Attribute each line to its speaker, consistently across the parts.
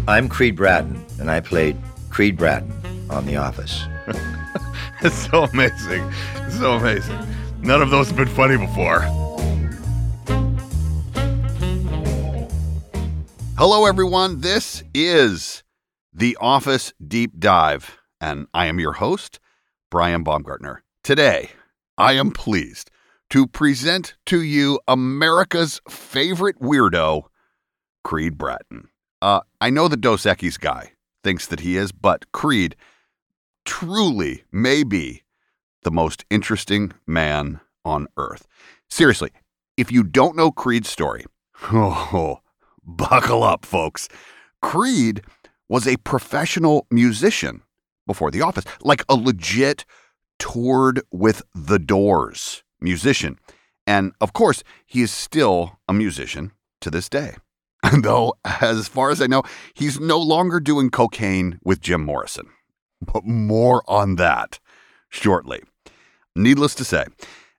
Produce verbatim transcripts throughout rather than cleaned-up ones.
Speaker 1: I'm Creed Bratton, and I played Creed Bratton on The Office.
Speaker 2: It's so amazing. It's so amazing. None of those have been funny before. Hello, everyone. This is The Office Deep Dive, and I am your host, Brian Baumgartner. Today, I am pleased to present to you America's favorite weirdo, Creed Bratton. Uh, I know the Dos Equis guy thinks that he is, but Creed truly may be the most interesting man on earth. Seriously, if you don't know Creed's story, oh, buckle up, folks. Creed was a professional musician before The Office, like a legit toured with the Doors musician. And of course, he is still a musician to this day. Though, as far as I know, he's no longer doing cocaine with Jim Morrison. But more on that shortly. Needless to say,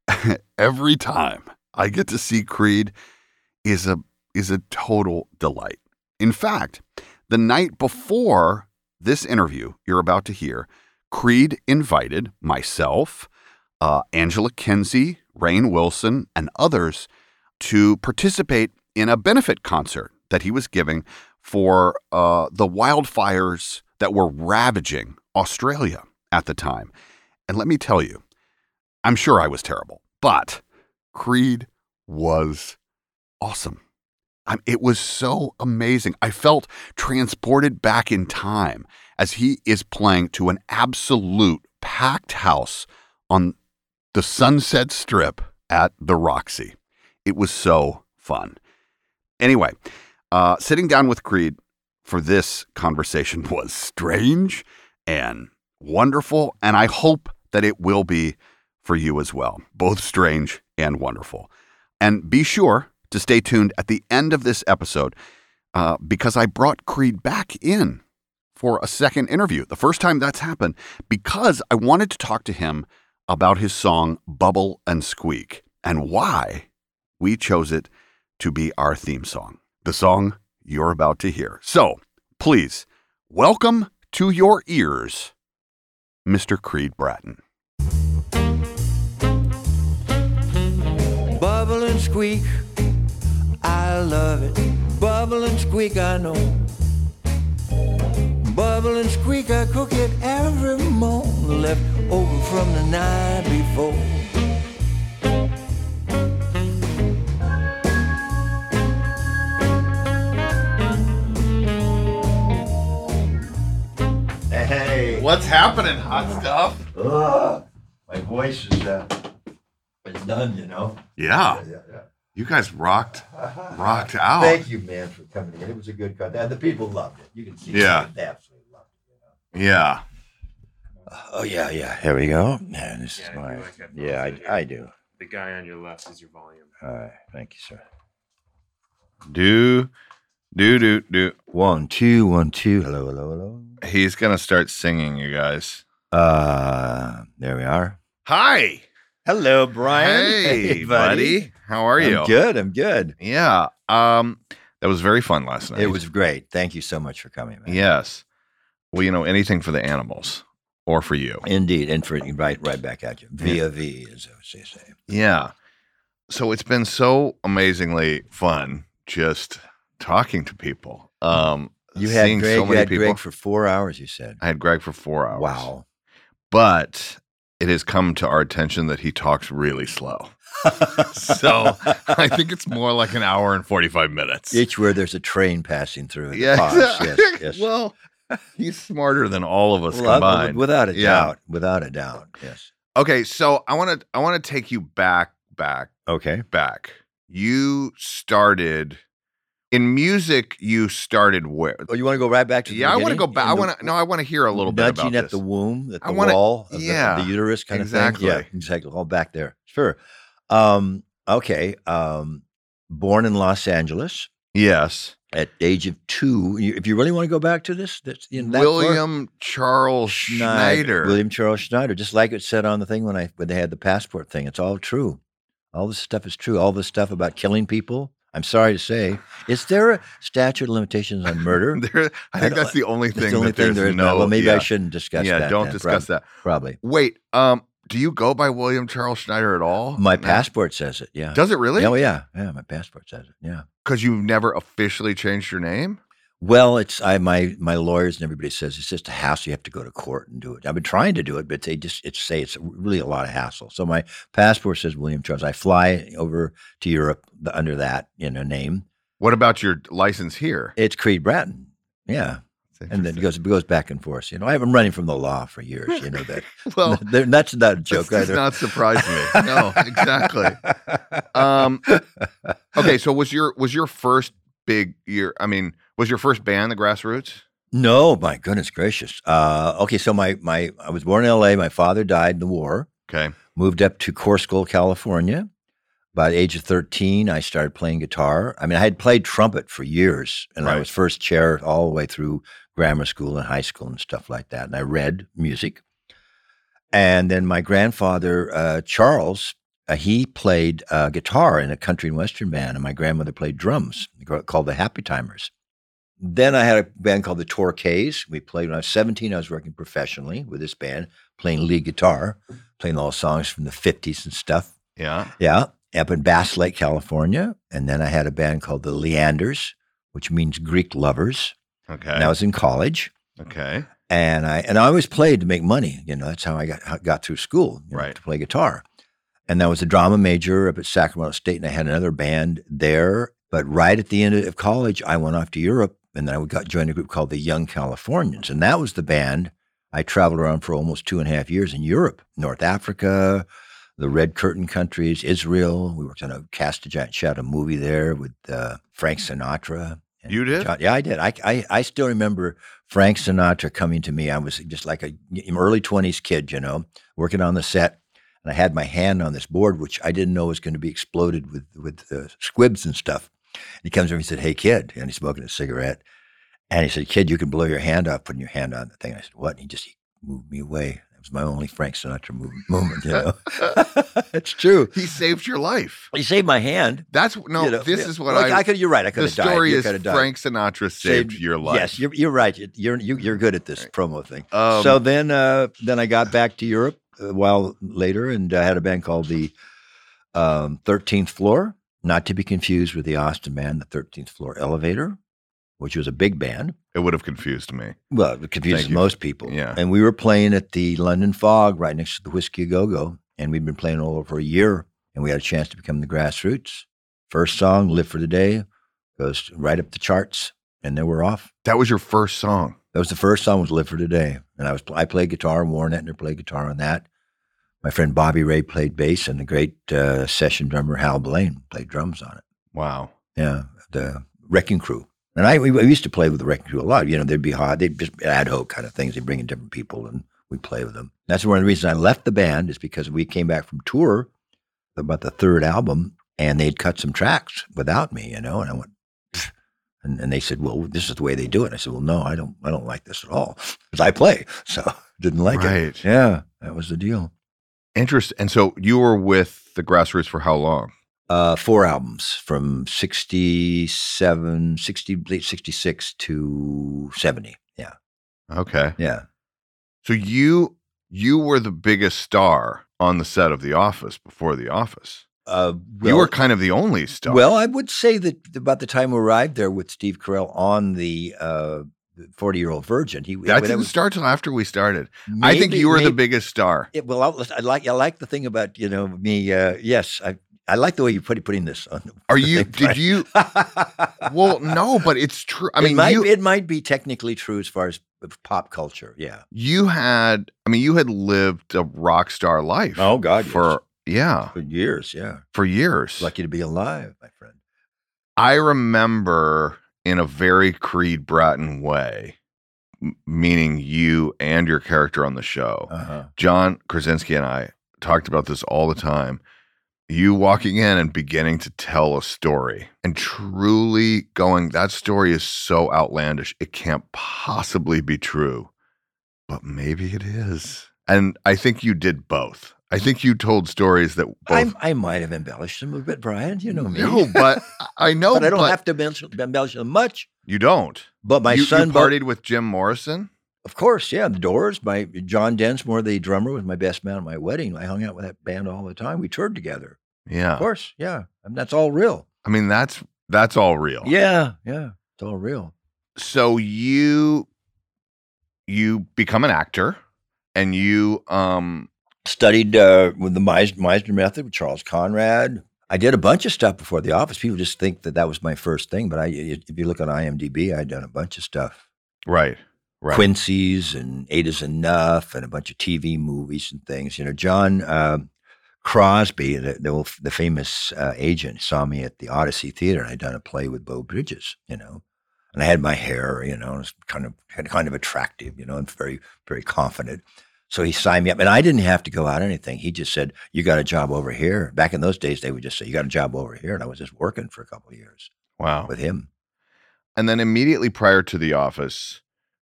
Speaker 2: every time I get to see Creed is a is a total delight. In fact, the night before this interview you're about to hear, Creed invited myself, uh, Angela Kinsey, Rainn Wilson, and others to participate in a benefit concert that he was giving for uh, the wildfires that were ravaging Australia at the time. And let me tell you, I'm sure I was terrible, but Creed was awesome. I, it was so amazing. I felt transported back in time as he is playing to an absolute packed house on the Sunset Strip at the Roxy. It was so fun. Anyway, uh, sitting down with Creed for this conversation was strange and wonderful, and I hope that it will be for you as well, both strange and wonderful. And be sure to stay tuned at the end of this episode uh, because I brought Creed back in for a second interview, the first time that's happened, because I wanted to talk to him about his song Bubble and Squeak and why we chose it to be our theme song, the song you're about to hear. So please welcome to your ears, Mister Creed Bratton.
Speaker 3: Bubble and squeak, I love it. Bubble and squeak, I know. Bubble and squeak, I cook it every morning, left over from the night before.
Speaker 1: Hey.
Speaker 2: What's happening, hot stuff?
Speaker 1: Ugh, my voice is uh, it's done, you know.
Speaker 2: Yeah,
Speaker 1: Yeah, yeah.
Speaker 2: you guys rocked, rocked out.
Speaker 1: Thank you, man, for coming in. It was a good cut. And the people loved it. You can see
Speaker 2: Yeah.
Speaker 1: they absolutely loved it. You
Speaker 2: Yeah.
Speaker 1: know? Oh, yeah, yeah. Here we go. Yeah, this
Speaker 4: Yeah,
Speaker 1: is
Speaker 4: you
Speaker 1: my.
Speaker 4: like that
Speaker 1: Yeah,
Speaker 4: volume.
Speaker 1: I, I do.
Speaker 4: The guy on your left is your volume.
Speaker 1: All right. Thank you, sir.
Speaker 2: Do, do, do, do.
Speaker 1: One, two, one, two. Hello, hello, hello.
Speaker 2: He's going to start singing, you guys.
Speaker 1: Uh, there we are.
Speaker 2: Hi.
Speaker 1: Hello, Brian.
Speaker 2: Hey, buddy. How are you?
Speaker 1: I'm good. I'm good.
Speaker 2: Yeah. Um, that was very fun last night.
Speaker 1: It was great. Thank you so much for coming, man.
Speaker 2: Yes. Well, you know, anything for the animals or for you.
Speaker 1: Indeed. And for right, right back at you. Via V, as they say.
Speaker 2: Yeah. So it's been so amazingly fun just talking to people. Um,
Speaker 1: You had
Speaker 2: seeing
Speaker 1: Greg.
Speaker 2: so
Speaker 1: you
Speaker 2: many
Speaker 1: had
Speaker 2: people.
Speaker 1: Greg for four hours. You said.
Speaker 2: I had Greg for four hours.
Speaker 1: Wow.
Speaker 2: But it has come to our attention that he talks really slow. So I think it's more like an hour and forty-five minutes.
Speaker 1: Each where there's a train passing through. in the
Speaker 2: Yeah.
Speaker 1: pause. Yes, yes.
Speaker 2: Well, he's smarter than all of us
Speaker 1: Well,
Speaker 2: combined.
Speaker 1: without a
Speaker 2: Yeah.
Speaker 1: doubt. Without a doubt. Yes.
Speaker 2: Okay, so I want to I want to take you back, back,
Speaker 1: Okay.
Speaker 2: back. You started in music. You started where?
Speaker 1: Oh, you want to go right back to the
Speaker 2: Yeah, I want to
Speaker 1: beginning?
Speaker 2: go back.
Speaker 1: In
Speaker 2: I
Speaker 1: the-
Speaker 2: want to. No, I want to hear a little bit about
Speaker 1: nudging at
Speaker 2: this.
Speaker 1: the womb, at
Speaker 2: I
Speaker 1: the
Speaker 2: wanna-
Speaker 1: wall, of the,
Speaker 2: yeah,
Speaker 1: the uterus kind
Speaker 2: exactly.
Speaker 1: of thing. Yeah, exactly. All back there. Sure. Um, okay. Um, born in Los Angeles
Speaker 2: Yes,
Speaker 1: at the age of two. You, if you really want to go back to this, that's you know, that far-
Speaker 2: William Charles Schneider.
Speaker 1: William Charles Schneider, just like it said on the thing when I when they had the passport thing. It's all true. All this stuff is true. All this stuff about killing people. I'm sorry to say. Is there a statute of limitations on murder?
Speaker 2: There, I think
Speaker 1: don't-
Speaker 2: that's the only thing
Speaker 1: It's the only
Speaker 2: that
Speaker 1: thing
Speaker 2: there's
Speaker 1: there is.
Speaker 2: no.
Speaker 1: Well, maybe
Speaker 2: yeah.
Speaker 1: I shouldn't discuss
Speaker 2: Yeah,
Speaker 1: that.
Speaker 2: don't
Speaker 1: then.
Speaker 2: discuss
Speaker 1: Prob-
Speaker 2: that.
Speaker 1: Probably.
Speaker 2: Wait, um, do you go by William Charles Schneider at all?
Speaker 1: My
Speaker 2: No.
Speaker 1: passport says it. Yeah.
Speaker 2: Does it really?
Speaker 1: Oh yeah, yeah. My passport says it. Yeah.
Speaker 2: Because you've never officially changed your name?
Speaker 1: Well, it's I my my lawyers and everybody says it's just a hassle. You have to go to court and do it. I've been trying to do it, but they just it's say it's really a lot of hassle. So my passport says William Charles. I fly over to Europe under that you know name.
Speaker 2: What about your license here?
Speaker 1: It's Creed Bratton. Yeah.
Speaker 2: It's
Speaker 1: And then it
Speaker 2: interesting.
Speaker 1: goes it goes back and forth. You know, I've been running from the law for years. You know that.
Speaker 2: Well,
Speaker 1: They're- that's not a joke
Speaker 2: This does
Speaker 1: either.
Speaker 2: not surprise me. No, exactly. Um, okay, so was your was your first big year? I mean, was your first band the Grassroots?
Speaker 1: No, my goodness gracious. Uh, okay, so my my I was born in L A. My father died in the war.
Speaker 2: Okay,
Speaker 1: Moved up to Corscoll, California. By the age of thirteen, I started playing guitar. I mean, I had played trumpet for years, and I
Speaker 2: Right.
Speaker 1: was first chair all the way through grammar school and high school and stuff like that. And I read music. And then my grandfather, uh, Charles, uh, he played uh, guitar in a country and western band, and my grandmother played drums called the Happy Timers. Then I had a band called the Torquays. We played when I was seventeen. I was working professionally with this band, playing lead guitar, playing all songs from the fifties and stuff.
Speaker 2: yeah,
Speaker 1: Yeah, up in Bass Lake, California. And then I had a band called the Leanders, which means Greek lovers.
Speaker 2: okay,
Speaker 1: And I was in college.
Speaker 2: okay,
Speaker 1: And I and I always played to make money. You know, that's how I got how- got through school, you know,
Speaker 2: Right.
Speaker 1: to play guitar. And I was a drama major up at Sacramento State, and I had another band there. But right at the end of college, I went off to Europe, and then I got joined a group called the Young Californians, and that was the band I traveled around for almost two and a half years in Europe, North Africa, the Red Curtain countries, Israel. We worked on a Cast a Giant Shadow movie there with uh, Frank Sinatra. and
Speaker 2: You did?
Speaker 1: John- yeah, I did. I, I I still remember Frank Sinatra coming to me. I was just like a early twenties kid, you know, working on the set, and I had my hand on this board, which I didn't know was going to be exploded with with uh, squibs and stuff. And he comes over and he said, "Hey, kid," and he's smoking a cigarette, and he said, "Kid, you can blow your hand off putting your hand on the thing." I said, "What?" And he just he moved me away. That was my only Frank Sinatra move, moment, you know. It's true.
Speaker 2: he saved your life.
Speaker 1: He saved my hand.
Speaker 2: That's no.
Speaker 1: you know.
Speaker 2: this
Speaker 1: Yeah.
Speaker 2: is what
Speaker 1: Like,
Speaker 2: I.
Speaker 1: I could. You're right. I could
Speaker 2: the
Speaker 1: have died.
Speaker 2: story
Speaker 1: You
Speaker 2: is
Speaker 1: could have died.
Speaker 2: Frank Sinatra saved, your life.
Speaker 1: Yes, you're you're right. You're you you're good at this promo thing.
Speaker 2: Um,
Speaker 1: so then uh, then I got back to Europe a while later, and I had a band called the um, thirteenth Floor, not to be confused with the Austin band, the thirteenth Floor Elevator, which was a big band.
Speaker 2: it would have confused me.
Speaker 1: Well, it confuses
Speaker 2: Thank you.
Speaker 1: most people.
Speaker 2: Yeah.
Speaker 1: And we were playing at the London Fog right next to the Whiskey A Go Go, and we'd been playing all over a year, and we had a chance to become the Grassroots. First song, "Live for the Day," goes right up the charts, and then we're off.
Speaker 2: That was your first song.
Speaker 1: That was the first song was "Live for Today," and I was I played guitar. Warren Etner played guitar on that. My friend Bobby Ray played bass, and the great uh, session drummer Hal Blaine played drums on it.
Speaker 2: Wow.
Speaker 1: Yeah, the Wrecking Crew, and I we, we used to play with the Wrecking Crew a lot. You know, they'd be hot, they'd just ad hoc kind of things. They'd bring in different people, and we'd play with them. That's one of the reasons I left the band is because we came back from tour about the third album, and they'd cut some tracks without me. You know, and I went. Pfft. And, and they said, "Well, this is the way they do it." I said, "Well, no, I don't. I don't like this at all because I play, so didn't like it."
Speaker 2: Right.
Speaker 1: Yeah, that was the deal.
Speaker 2: Interesting. And so you were with the Grassroots for how long?
Speaker 1: Uh, four albums from sixty-seven, sixty, late sixty-six to seventy. Yeah,
Speaker 2: Okay.
Speaker 1: yeah.
Speaker 2: So you you were the biggest star on the set of The Office before The Office.
Speaker 1: Uh,
Speaker 2: you
Speaker 1: well-
Speaker 2: were kind of the only star.
Speaker 1: Well, I would say that about the time we arrived there with Steve Carell on the uh, forty-year-old virgin, he
Speaker 2: that
Speaker 1: that
Speaker 2: didn't
Speaker 1: was-
Speaker 2: start till after we started. I think
Speaker 1: maybe-
Speaker 2: you were the
Speaker 1: maybe-
Speaker 2: biggest star.
Speaker 1: It, well, I, I like I like the thing about you know me. Uh, yes, I I like the way you put putting this on.
Speaker 2: Are
Speaker 1: the
Speaker 2: you?
Speaker 1: thing,
Speaker 2: Did
Speaker 1: Brian.
Speaker 2: you? Well, no, but it's true. I
Speaker 1: it
Speaker 2: mean,
Speaker 1: might,
Speaker 2: you
Speaker 1: it might be technically true as far as pop culture. Yeah.
Speaker 2: you had. I mean, you had lived a rock star life.
Speaker 1: Oh, God,
Speaker 2: for yeah,
Speaker 1: For years. Yeah.
Speaker 2: for years.
Speaker 1: Lucky to be alive, my friend.
Speaker 2: I remember in a very Creed Bratton way, m- meaning you and your character on the show.
Speaker 1: Uh-huh.
Speaker 2: John Krasinski and I talked about this all the time. You walking in and beginning to tell a story and truly going, that story is so outlandish, it can't possibly be true, but maybe it is. And I think you did both. I think you told stories that both.
Speaker 1: I, I might have embellished them a bit, Brian. You know me.
Speaker 2: No, but I know.
Speaker 1: but I don't
Speaker 2: but
Speaker 1: have to embellish, embellish them much.
Speaker 2: You don't.
Speaker 1: But my
Speaker 2: you,
Speaker 1: son
Speaker 2: you partied with Jim Morrison?
Speaker 1: Of course, yeah. The Doors, my John Densmore, the drummer, was my best man at my wedding. I hung out with that band all the time. We toured together.
Speaker 2: Yeah.
Speaker 1: Of course, yeah. I mean, that's all real.
Speaker 2: I mean, that's that's all real.
Speaker 1: Yeah, yeah. It's all real.
Speaker 2: So you you become an actor, and you um
Speaker 1: studied uh, with the Meisner, Meisner method with Charles Conrad. I did a bunch of stuff before The Office. People just think that that was my first thing, but I, if you look on IMDb, I'd done a bunch of stuff.
Speaker 2: Right. Right.
Speaker 1: Quincy's and Eight Is Enough and a bunch of T V movies and things. You know, John uh, Crosby, the, the, the famous uh, agent, saw me at the Odyssey Theater, and I'd done a play with Beau Bridges, you know. And I had my hair, you know, it was kind of kind of attractive, you know, and very, very confident. So he signed me up, and I didn't have to go out anything. He just said, "You got a job over here." Back in those days, they would just say, "You got a job over here," and I was just working for a couple of years.
Speaker 2: Wow.
Speaker 1: With him.
Speaker 2: And then immediately prior to The Office,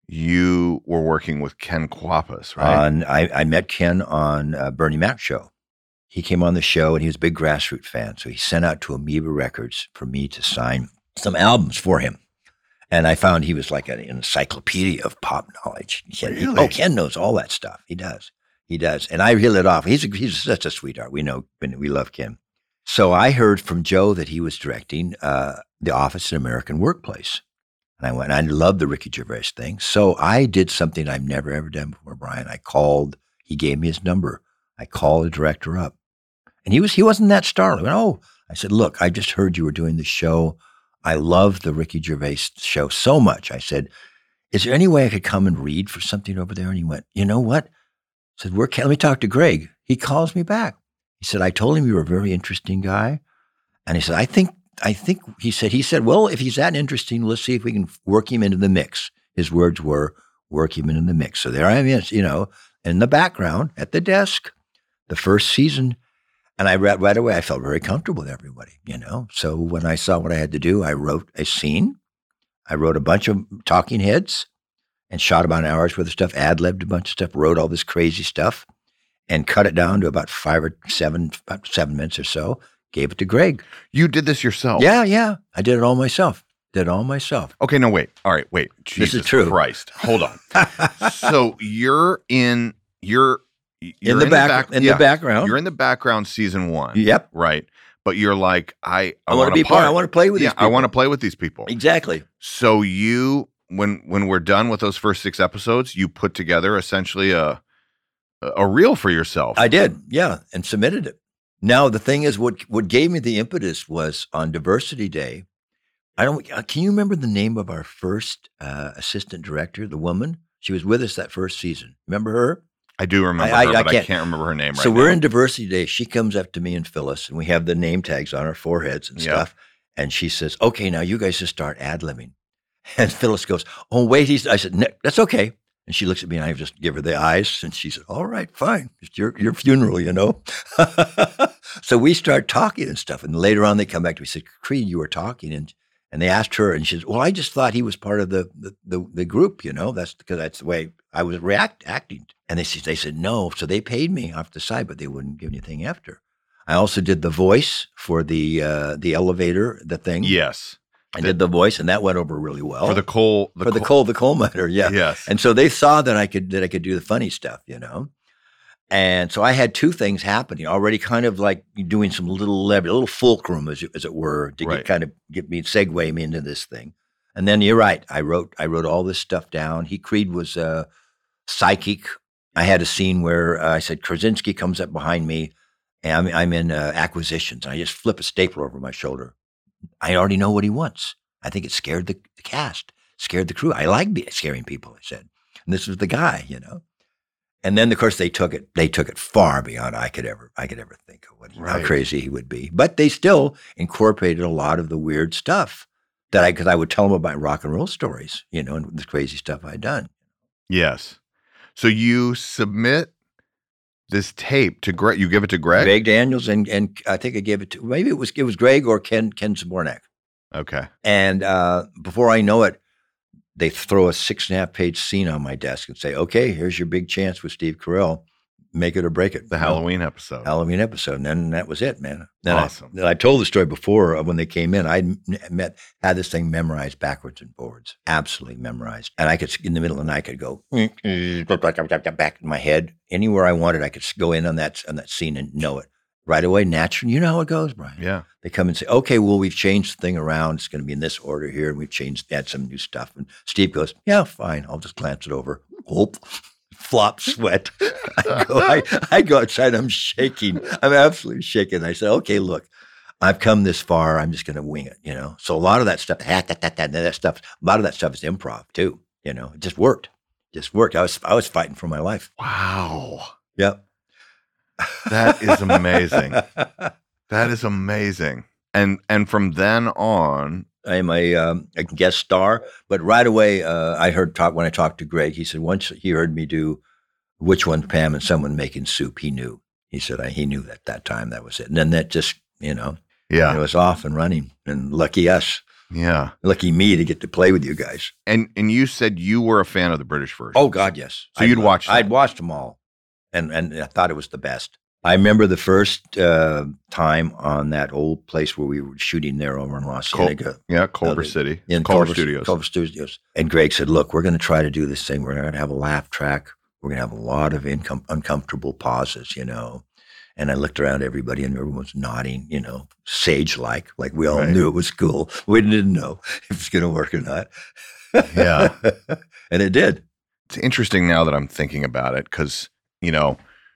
Speaker 2: you were working with Ken Kwapis, right?
Speaker 1: On, I, I met Ken on uh, Bernie Mac's show. He came on the show, and he was a big Grassroots fan, so he sent out to Amoeba Records for me to sign some albums for him. And I found he was like an encyclopedia of pop knowledge. He said,
Speaker 2: Really?
Speaker 1: "Oh, Ken knows all that stuff. He does. He does." And I reel it off. He's a, he's such a sweetheart. We know, we love Ken. So I heard from Joe that he was directing uh, The Office: An American Workplace. And I went, and I loved the Ricky Gervais thing. So I did something I've never, ever done before, Brian. I called, he gave me his number. I called the director up. And he was, he wasn't that startled. I went, "Oh," I said, "Look, I just heard you were doing the show. I love the Ricky Gervais show so much." I said, "Is there any way I could come and read for something over there?" And he went, "You know what?" I said, "Where can, let me talk to Greg." He calls me back. He said, "I told him you were a very interesting guy." And he said, I think, I think, he said, he said, "Well, if he's that interesting, let's see if we can work him into the mix." His words were, "Work him into the mix." So there I am, you know, in the background at the desk, the first season. And I read right away, I felt very comfortable with everybody, you know. So when I saw what I had to do, I wrote a scene. I wrote a bunch of talking heads and shot about an hour's worth of stuff, ad-libbed a bunch of stuff, wrote all this crazy stuff, and cut it down to about five or seven, about seven minutes or so, gave it to Greg.
Speaker 2: You did this yourself?
Speaker 1: Yeah, yeah. I did it all myself. Did it all myself.
Speaker 2: Okay, no, wait. All right, wait. Jesus
Speaker 1: This is true.
Speaker 2: Christ. Hold on. So you're in, you're, You're
Speaker 1: in the
Speaker 2: in
Speaker 1: back,
Speaker 2: the back-
Speaker 1: in
Speaker 2: yeah.
Speaker 1: the background.
Speaker 2: You're in the background season one.
Speaker 1: Yep.
Speaker 2: Right. But you're like, I, I,
Speaker 1: I want to be part. I want to play with
Speaker 2: Yeah,
Speaker 1: these people.
Speaker 2: I want to play with these people.
Speaker 1: Exactly.
Speaker 2: So you, when when we're done with those first six episodes, you put together essentially a a reel for yourself.
Speaker 1: I did, yeah, and submitted it. Now the thing is, what what gave me the impetus was on Diversity Day. I don't. Can you remember the name of our first uh, assistant director, the woman? She was with us that first season. Remember her?
Speaker 2: I do remember
Speaker 1: I-
Speaker 2: her,
Speaker 1: I-
Speaker 2: but
Speaker 1: I
Speaker 2: I
Speaker 1: can't-
Speaker 2: can't remember her name right
Speaker 1: So
Speaker 2: now.
Speaker 1: we're in Diversity Day. She comes up to me and Phyllis, and we have the name tags on our foreheads and
Speaker 2: Yeah.
Speaker 1: stuff. And she says, "Okay, now you guys just start ad-libbing." And Phyllis goes, "Oh, wait." He's, I said, "No, that's okay." And she looks at me, and I just give her the eyes, and she said, "All right, fine. It's your your funeral, you know." So we start talking and stuff. And later on, they come back to me and said, "Creed, you were talking," and and they asked her, and she said, "Well, I just thought he was part of the the the, the group, you know. That's because that's the way I was react acting." And they said, they said no. So they paid me off the side, but they wouldn't give anything after. I also did the voice for the uh, the elevator, the thing.
Speaker 2: Yes.
Speaker 1: I did the voice, and that went over really well
Speaker 2: For the coal. The
Speaker 1: for the
Speaker 2: coal.
Speaker 1: coal the coal miner. Yeah.
Speaker 2: Yes.
Speaker 1: And so they saw that I could that I could do the funny stuff, you know. And so I had two things happening already, kind of like doing some little levity, a little fulcrum, as it, as it were, to
Speaker 2: Right.
Speaker 1: get, kind of get me segue me into this thing. And then you're right, I wrote I wrote all this stuff down. He Creed was uh, psychic. I had a scene where uh, I said Krasinski comes up behind me, and I'm, I'm in uh, acquisitions, and I just flip a stapler over my shoulder. I already know what he wants. I think it scared the, the cast, scared the crew. I like be- scaring people, I said. And this was the guy, you know. And then, of course, they took it. They took it far beyond I could ever, I could ever think of what
Speaker 2: Right.
Speaker 1: how crazy he would be. But they still incorporated a lot of the weird stuff that I, because I would tell them about rock and roll stories, you know, and the crazy stuff I'd done.
Speaker 2: Yes. So you submit this tape to Greg. You give it to Greg?
Speaker 1: Greg Daniels, and and I think I gave it to maybe it was it was Greg or Ken Ken Zabornak.
Speaker 2: Okay.
Speaker 1: And uh, before I know it, they throw a six and a half page scene on my desk and say, "Okay, here's your big chance with Steve Carell. make it or break it.
Speaker 2: The
Speaker 1: you know?
Speaker 2: Halloween episode.
Speaker 1: Halloween episode. And then that was it, man. Then
Speaker 2: Awesome.
Speaker 1: I, I told the story before of when they came in. I met, had this thing memorized backwards and forwards, absolutely memorized. And I could, in the middle of the night, I could go back in my head. Anywhere I wanted, I could go in on that, on that scene and know it right away, naturally. You know how it goes, Brian.
Speaker 2: Yeah.
Speaker 1: They come and say, okay, well, we've changed the thing around. It's going to be in this order here. And we've changed, add some new stuff. And Steve goes, yeah, fine. I'll just glance it over. Whoop. Flop sweat. I go, I, I go outside. I'm shaking. I'm absolutely shaking. I said, okay, look, I've come this far. I'm just going to wing it, you know? So a lot of that stuff, that, that, that, that, that stuff, a lot of that stuff is improv too. You know, it just worked. Just worked. I was, I was fighting for my life.
Speaker 2: Wow.
Speaker 1: Yep.
Speaker 2: That is amazing. That is amazing. And, and from then on,
Speaker 1: I'm a, um, a guest star, but right away, uh, I heard talk when I talked to Greg. He said once he heard me do Which One, Pam, and Someone Making Soup, he knew. He said I, he knew at that time that was it, and then that just you know,
Speaker 2: yeah,
Speaker 1: it was off and running. And lucky us,
Speaker 2: yeah,
Speaker 1: lucky me to get to play with you guys.
Speaker 2: And and you said you were a fan of the British version.
Speaker 1: Oh God, yes.
Speaker 2: So I'd, you'd watch them.
Speaker 1: I'd watched them all, and and I thought it was the best. I remember the first uh, time on that old place where we were shooting there over in La Cienega.
Speaker 2: Col- yeah, Culver uh, City.
Speaker 1: In
Speaker 2: Culver,
Speaker 1: Culver
Speaker 2: Studios.
Speaker 1: Culver Studios. And Greg said, look, we're going to try to do this thing. We're going to have a laugh track. We're going to have a lot of incom- uncomfortable pauses, you know. And I looked around everybody and everyone was nodding, you know, sage-like, like we all right. knew it was cool. We didn't know if it was going to work or not.
Speaker 2: Yeah.
Speaker 1: And it did.
Speaker 2: It's interesting now that I'm thinking about it because, you know,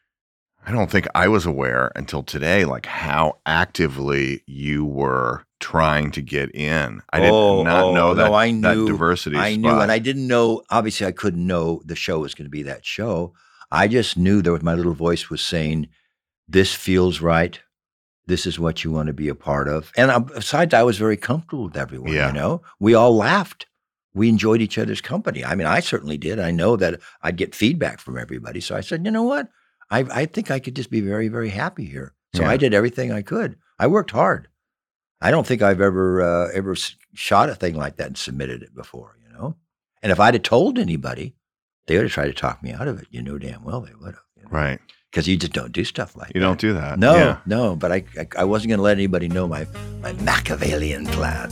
Speaker 2: I don't think I was aware until today, like how actively you were trying to get in. I did
Speaker 1: oh,
Speaker 2: not
Speaker 1: oh,
Speaker 2: know that,
Speaker 1: no, I knew,
Speaker 2: that diversity
Speaker 1: I
Speaker 2: spot.
Speaker 1: knew, and I didn't know, obviously I couldn't know the show was going to be that show. I just knew that my little voice was saying, this feels right. This is what you want to be a part of. And besides, I was very comfortable with everyone,
Speaker 2: yeah.
Speaker 1: you know. We all laughed. We enjoyed each other's company. I mean, I certainly did. I know that I'd get feedback from everybody. So I said, you know what? I, I think I could just be very, very happy here. So yeah. I did everything I could. I worked hard. I don't think I've ever uh, ever shot a thing like that and submitted it before, you know? And if I'd have told anybody, they would have tried to talk me out of it. You know damn well they would have. You know?
Speaker 2: Right.
Speaker 1: Because you just don't do stuff like
Speaker 2: you
Speaker 1: that.
Speaker 2: You don't do that.
Speaker 1: No,
Speaker 2: yeah.
Speaker 1: no. But I, I, I wasn't going to let anybody know my, my Machiavellian plan.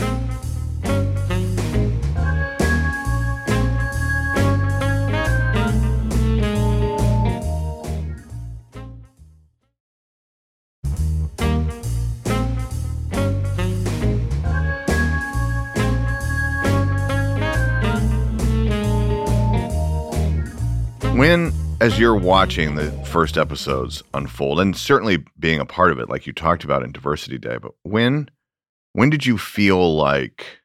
Speaker 2: When, as you're watching the first episodes unfold, and certainly being a part of it, like you talked about in Diversity Day, but when, when did you feel like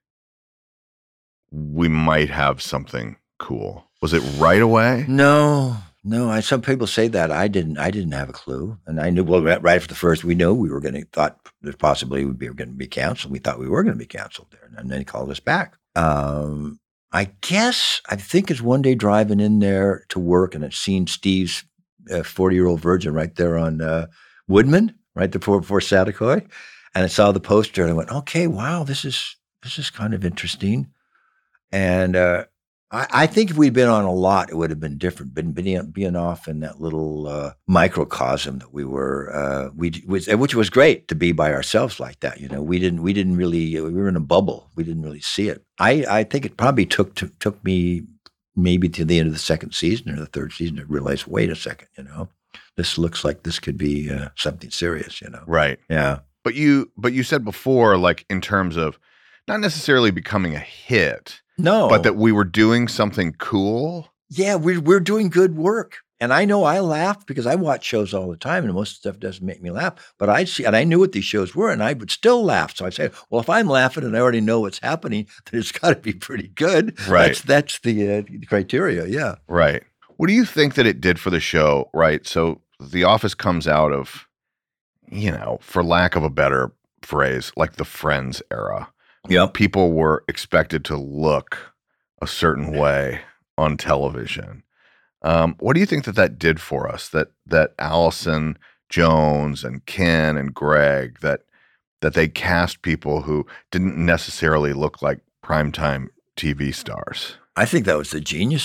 Speaker 2: we might have something cool? Was it right away?
Speaker 1: No, no. I, some people say that. I didn't. I didn't have a clue, and I knew. Well, right after the first, we knew we were going to thought that possibly we were going to be canceled. We thought we were going to be canceled there, and then they called us back. Um, I guess, I think it's one day driving in there to work and I'd seen Steve's forty-year-old uh, virgin right there on uh, Woodman, right before, before Saticoy. And I saw the poster and I went, okay, wow, this is this is kind of interesting. And uh, I, I think if we'd been on a lot, it would have been different. Been being, being off in that little uh, microcosm that we were, uh, we was, which was great to be by ourselves like that. You know, we didn't, we didn't really, we were in a bubble. We didn't really see it. I, I think it probably took to, took me maybe to the end of the second season or the third season to realize, wait a second, you know, this looks like this could be uh, something serious. You know,
Speaker 2: right?
Speaker 1: Yeah.
Speaker 2: But you, but you said before, like in terms of not necessarily becoming a hit.
Speaker 1: No.
Speaker 2: But that we were doing something cool?
Speaker 1: Yeah, we're, we're doing good work. And I know I laugh because I watch shows all the time and most stuff doesn't make me laugh. But I see, and I knew what these shows were and I would still laugh. So I say, well, if I'm laughing and I already know what's happening, then it's got to be pretty good.
Speaker 2: Right.
Speaker 1: That's, that's the uh, criteria, yeah.
Speaker 2: Right. What do you think that it did for the show, right? So The Office comes out of, you know, for lack of a better phrase, like the Friends era.
Speaker 1: Yeah,
Speaker 2: people were expected to look a certain way on television. Um, what do you think that that did for us? That that Allison Jones and Ken and Greg that that they cast people who didn't necessarily look like primetime T V stars.
Speaker 1: I think that was the genius of it.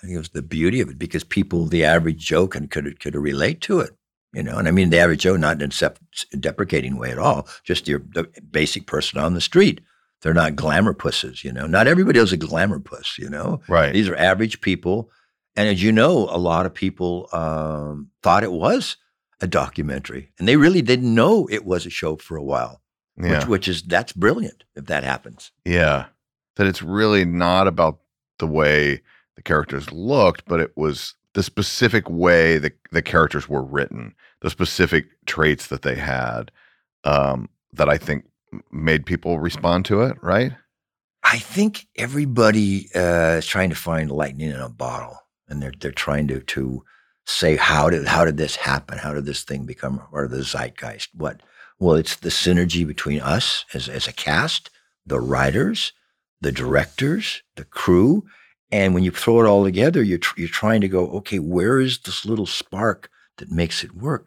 Speaker 1: I think it was the beauty of it because people, the average Joe, can could could relate to it. You know, and I mean the average Joe, not in a self-deprecating way at all, just your the basic person on the street. They're not glamour pusses, you know. Not everybody is a glamour puss, you know.
Speaker 2: Right.
Speaker 1: These are average people. And as you know, a lot of people um, thought it was a documentary. And they really didn't know it was a show for a while,
Speaker 2: Yeah.
Speaker 1: which, which is, that's brilliant if that happens.
Speaker 2: Yeah. That it's really not about the way the characters looked, but it was the specific way the, the characters were written, the specific traits that they had um, that I think made people respond to it, right?
Speaker 1: I think everybody uh, is trying to find lightning in a bottle, and they're they're trying to to say how did how did this happen? How did this thing become part of the zeitgeist? What? Well, it's the synergy between us as as a cast, the writers, the directors, the crew, and when you throw it all together, you're tr- you're trying to go, okay, where is this little spark that makes it work?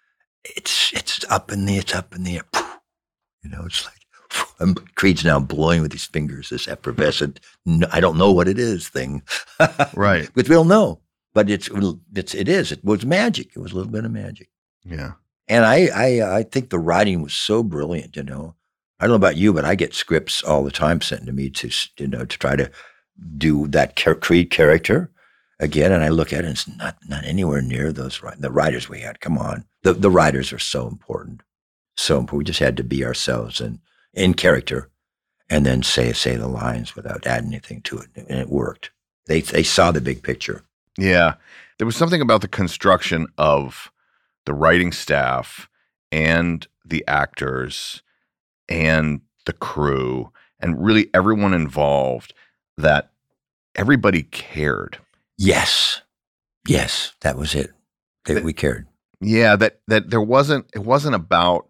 Speaker 1: It's it's up in the it's up in the air. You know, it's like I'm, Creed's now blowing with his fingers, this effervescent, no, I don't know what it is thing.
Speaker 2: Right.
Speaker 1: But we'll know. But it's, it's, it is. It was magic. It was a little bit of magic.
Speaker 2: Yeah.
Speaker 1: And I, I, I think the writing was so brilliant, you know. I don't know about you, but I get scripts all the time sent to me to, you know, to try to do that Creed character again. And I look at it and it's not, not anywhere near those, the writers we had. Come on. The, the writers are so important. So we just had to be ourselves and in character, and then say say the lines without adding anything to it, and it worked. They they saw the big picture.
Speaker 2: Yeah, there was something about the construction of the writing staff and the actors and the crew and really everyone involved that everybody cared.
Speaker 1: Yes, yes, that was it. That we cared.
Speaker 2: Yeah, that that there wasn't. It wasn't about.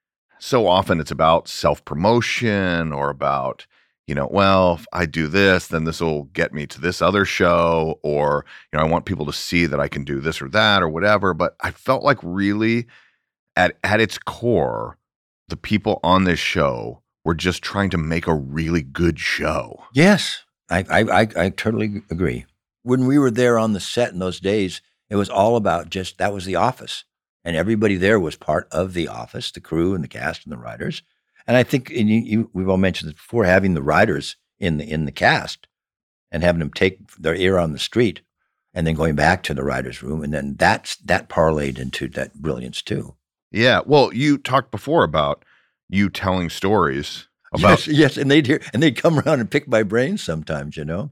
Speaker 2: So often it's about self-promotion or about, you know, well, if I do this, then this will get me to this other show, or, you know, I want people to see that I can do this or that or whatever. But I felt like really at, at its core, the people on this show were just trying to make a really good show.
Speaker 1: Yes, I, I, I, I totally agree. When we were there on the set in those days, it was all about just, that was the office. And everybody there was part of the office, the crew and the cast and the writers. And I think, and you, you, we've all mentioned this before, having the writers in the in the cast and having them take their ear on the street and then going back to the writer's room. And then that's, that parlayed into that brilliance too.
Speaker 2: Yeah. Well, you talked before about you telling stories about.
Speaker 1: Yes, yes. And they'd hear, and they'd come around and pick my brains sometimes, you know.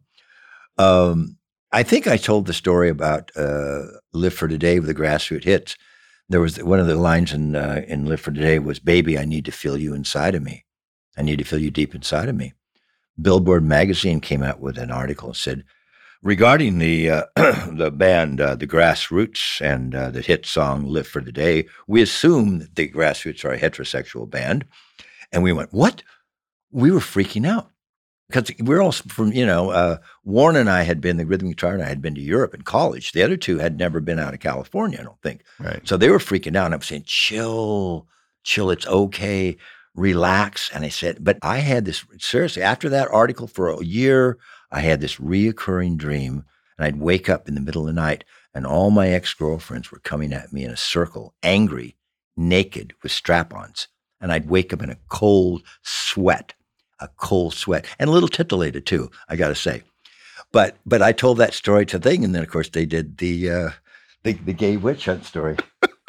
Speaker 1: Um, I think I told the story about uh, Live for Today with the Grassroots Hits. There was one of the lines in uh, in Live for Today was, "Baby, I need to feel you inside of me. I need to feel you deep inside of me." Billboard magazine came out with an article and said, regarding the uh, the band, uh, the Grassroots, and uh, the hit song "Live for Today," we assume that the Grassroots are a heterosexual band, and we went, "What?" We were freaking out. Because we're all from, you know, uh, Warren and I had been, the rhythm guitar and I had been to Europe in college. The other two had never been out of California, I don't think.
Speaker 2: Right.
Speaker 1: So they were freaking out. And I was saying, chill, chill, it's okay, relax. And I said, but I had this, seriously, after that article for a year, I had this reoccurring dream. And I'd wake up in the middle of the night and all my ex-girlfriends were coming at me in a circle, angry, naked, with strap-ons. And I'd wake up in a cold sweat. A cold sweat, and a little titillated too, I got to say. But but I told that story to Thing, and then of course they did the uh, the, the gay witch hunt story.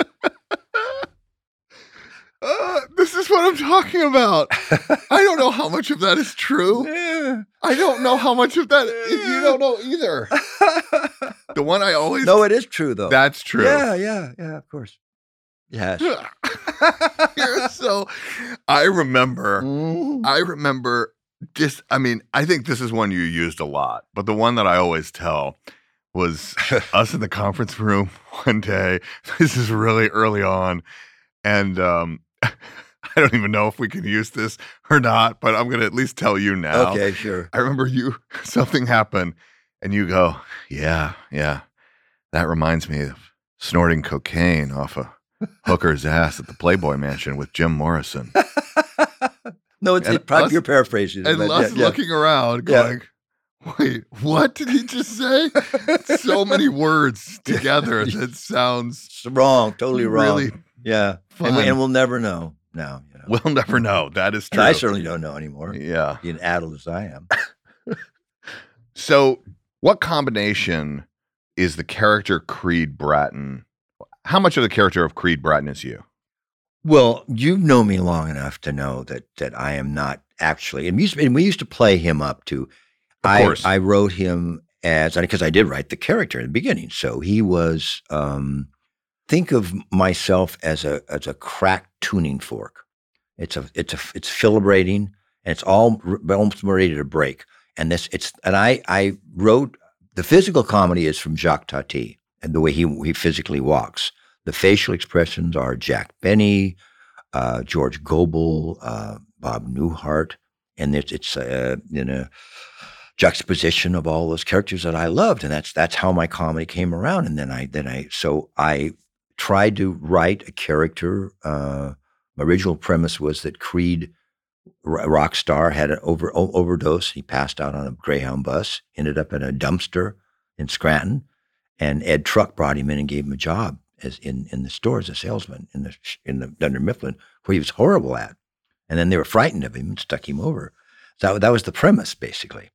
Speaker 2: uh, this is what I'm talking about. I don't know how much of that is true.
Speaker 1: Yeah.
Speaker 2: I don't know how much of that you don't know either. The one I always
Speaker 1: No, it is true though.
Speaker 2: That's true.
Speaker 1: Yeah, yeah, yeah. Of course. Yes.
Speaker 2: You're so. I remember.
Speaker 1: Mm.
Speaker 2: I remember. Just. I mean, I think this is one you used a lot, but the one that I always tell was us in the conference room one day. This is really early on, and um, I don't even know if we can use this or not, but I'm going to at least tell you now.
Speaker 1: Okay, sure.
Speaker 2: I remember you. Something happened, and you go, "Yeah, yeah, that reminds me of snorting cocaine off a hooker's ass at the Playboy Mansion with Jim Morrison."
Speaker 1: No, it's
Speaker 2: And
Speaker 1: it, probably
Speaker 2: us-
Speaker 1: you're paraphrasing.
Speaker 2: And
Speaker 1: but
Speaker 2: us
Speaker 1: yeah, yeah.
Speaker 2: looking around
Speaker 1: Yeah.
Speaker 2: going, Wait, what did he just say? So many words together. That sounds
Speaker 1: It's wrong, totally wrong.
Speaker 2: really
Speaker 1: Yeah,
Speaker 2: fun.
Speaker 1: and, we, and we'll never know now. You know,
Speaker 2: We'll never know. That is
Speaker 1: And
Speaker 2: true.
Speaker 1: I certainly don't know anymore.
Speaker 2: Yeah.
Speaker 1: Being addled as I am.
Speaker 2: So, what combination is the character Creed Bratton? How much of the character of Creed Bratton is you?
Speaker 1: Well, you know me long enough to know that that I am not actually, and we used to, and we used to play him up to.
Speaker 2: Of
Speaker 1: I,
Speaker 2: course.
Speaker 1: I wrote him as because I did write the character in the beginning, so he was. Um, think of myself as a as a cracked tuning fork. It's a it's a it's fibrating and it's all r- almost ready to break. And this it's and I I wrote the physical comedy is from Jacques Tati and the way he he physically walks. The facial expressions are Jack Benny, uh, George Gobel, uh, Bob Newhart, and it's it's uh, in a juxtaposition of all those characters that I loved, and that's that's how my comedy came around. And then I then I so I tried to write a character. Uh, my original premise was that Creed, a rock star, had an over o- overdose. He passed out on a Greyhound bus, ended up in a dumpster in Scranton, and Ed Truck brought him in and gave him a job as in, in the store as a salesman in the in the Dunder Mifflin, where he was horrible at. And then they were frightened of him and stuck him over. So that was the premise, basically.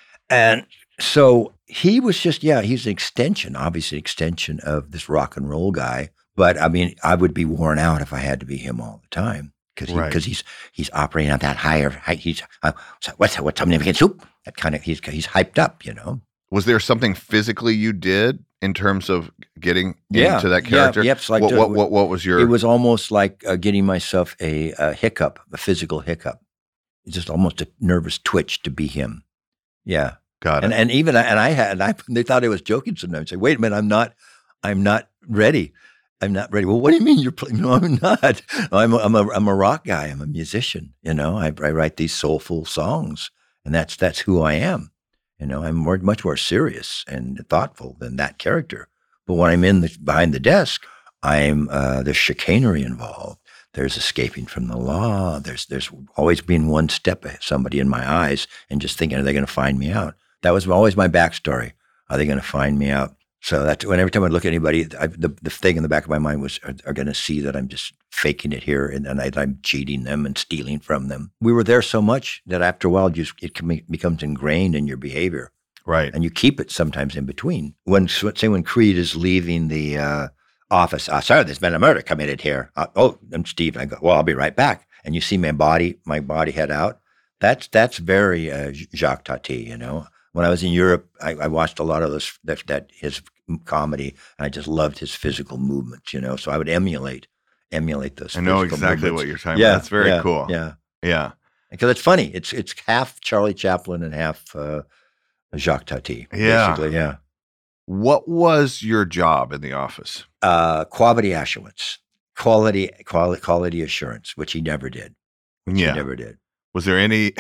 Speaker 1: And so he was just, yeah, he's an extension, obviously an extension of this rock and roll guy. But I mean, I would be worn out if I had to be him all the time because he,
Speaker 2: Right.
Speaker 1: because he's he's operating at that higher height. He's uh, what's what's something against soup? That kind of he's he's hyped up, you know.
Speaker 2: Was there something physically you did in terms of getting
Speaker 1: Yeah,
Speaker 2: into that
Speaker 1: yeah,
Speaker 2: character?
Speaker 1: yep, it's like
Speaker 2: what,
Speaker 1: the-
Speaker 2: what, what, what was your?
Speaker 1: It was almost like uh, getting myself a, a hiccup, a physical hiccup. It's just almost a nervous twitch to be him. Yeah.
Speaker 2: got it.
Speaker 1: And and even I- and I had and I they thought I was joking sometimes. Say, wait a minute, I'm not, I'm not ready. I'm not ready. Well, what do you mean you're playing? No, I'm not. I'm a, I'm a I'm a rock guy. I'm a musician. You know, I, I write these soulful songs, and that's that's who I am. You know, I'm more, much more serious and thoughtful than that character. But when I'm in the behind the desk, I'm uh, there's chicanery involved. There's escaping from the law. There's there's always being one step ahead, somebody in my eyes, and just thinking, are they going to find me out? That was always my backstory. Are they going to find me out? So that's when every time I look at anybody, I, the the thing in the back of my mind was, are, are going to see that I'm just faking it here, and, and I, I'm cheating them and stealing from them. We were there so much that after a while, just it can be, becomes ingrained in your behavior,
Speaker 2: right.
Speaker 1: and you keep it sometimes in between. When say when Creed is leaving the uh, office, uh, sir, there's been a murder committed here. Uh, oh, I'm Steve. I go, well, I'll be right back. And you see my body, my body head out. That's that's very uh, Jacques Tati, you know. When I was in Europe, I, I watched a lot of those that, that his comedy, and I just loved his physical movements, you know. So I would emulate emulate those.
Speaker 2: I know
Speaker 1: physical
Speaker 2: exactly
Speaker 1: movements.
Speaker 2: what you're talking
Speaker 1: Yeah,
Speaker 2: about. That's very
Speaker 1: yeah,
Speaker 2: cool.
Speaker 1: Yeah,
Speaker 2: Yeah.
Speaker 1: because it's funny. It's it's half Charlie Chaplin and half uh, Jacques Tati.
Speaker 2: Yeah.
Speaker 1: Basically, yeah.
Speaker 2: What was your job in the office?
Speaker 1: Uh, quality assurance, quality quality quality assurance, which he never did. Which
Speaker 2: Yeah.
Speaker 1: he never did.
Speaker 2: Was there any?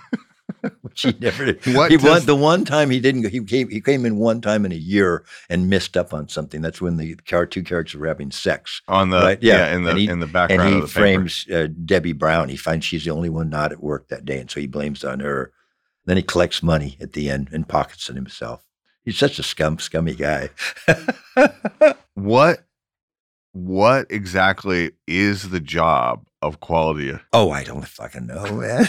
Speaker 1: Which he never did.
Speaker 2: What
Speaker 1: he
Speaker 2: does-
Speaker 1: won, the one time he didn't go, he came he came in one time in a year and missed up on something. That's when the car, two characters were having sex.
Speaker 2: On the
Speaker 1: Right,
Speaker 2: yeah,
Speaker 1: yeah.
Speaker 2: in the
Speaker 1: And he-
Speaker 2: in the background
Speaker 1: And he
Speaker 2: of the paper.
Speaker 1: frames uh, Debbie Brown. He finds she's the only one not at work that day, and so he blames it on her. Then he collects money at the end and pockets it himself. He's such a scum, scummy guy.
Speaker 2: What what exactly is the job of quality?
Speaker 1: Oh, I don't fucking know, man.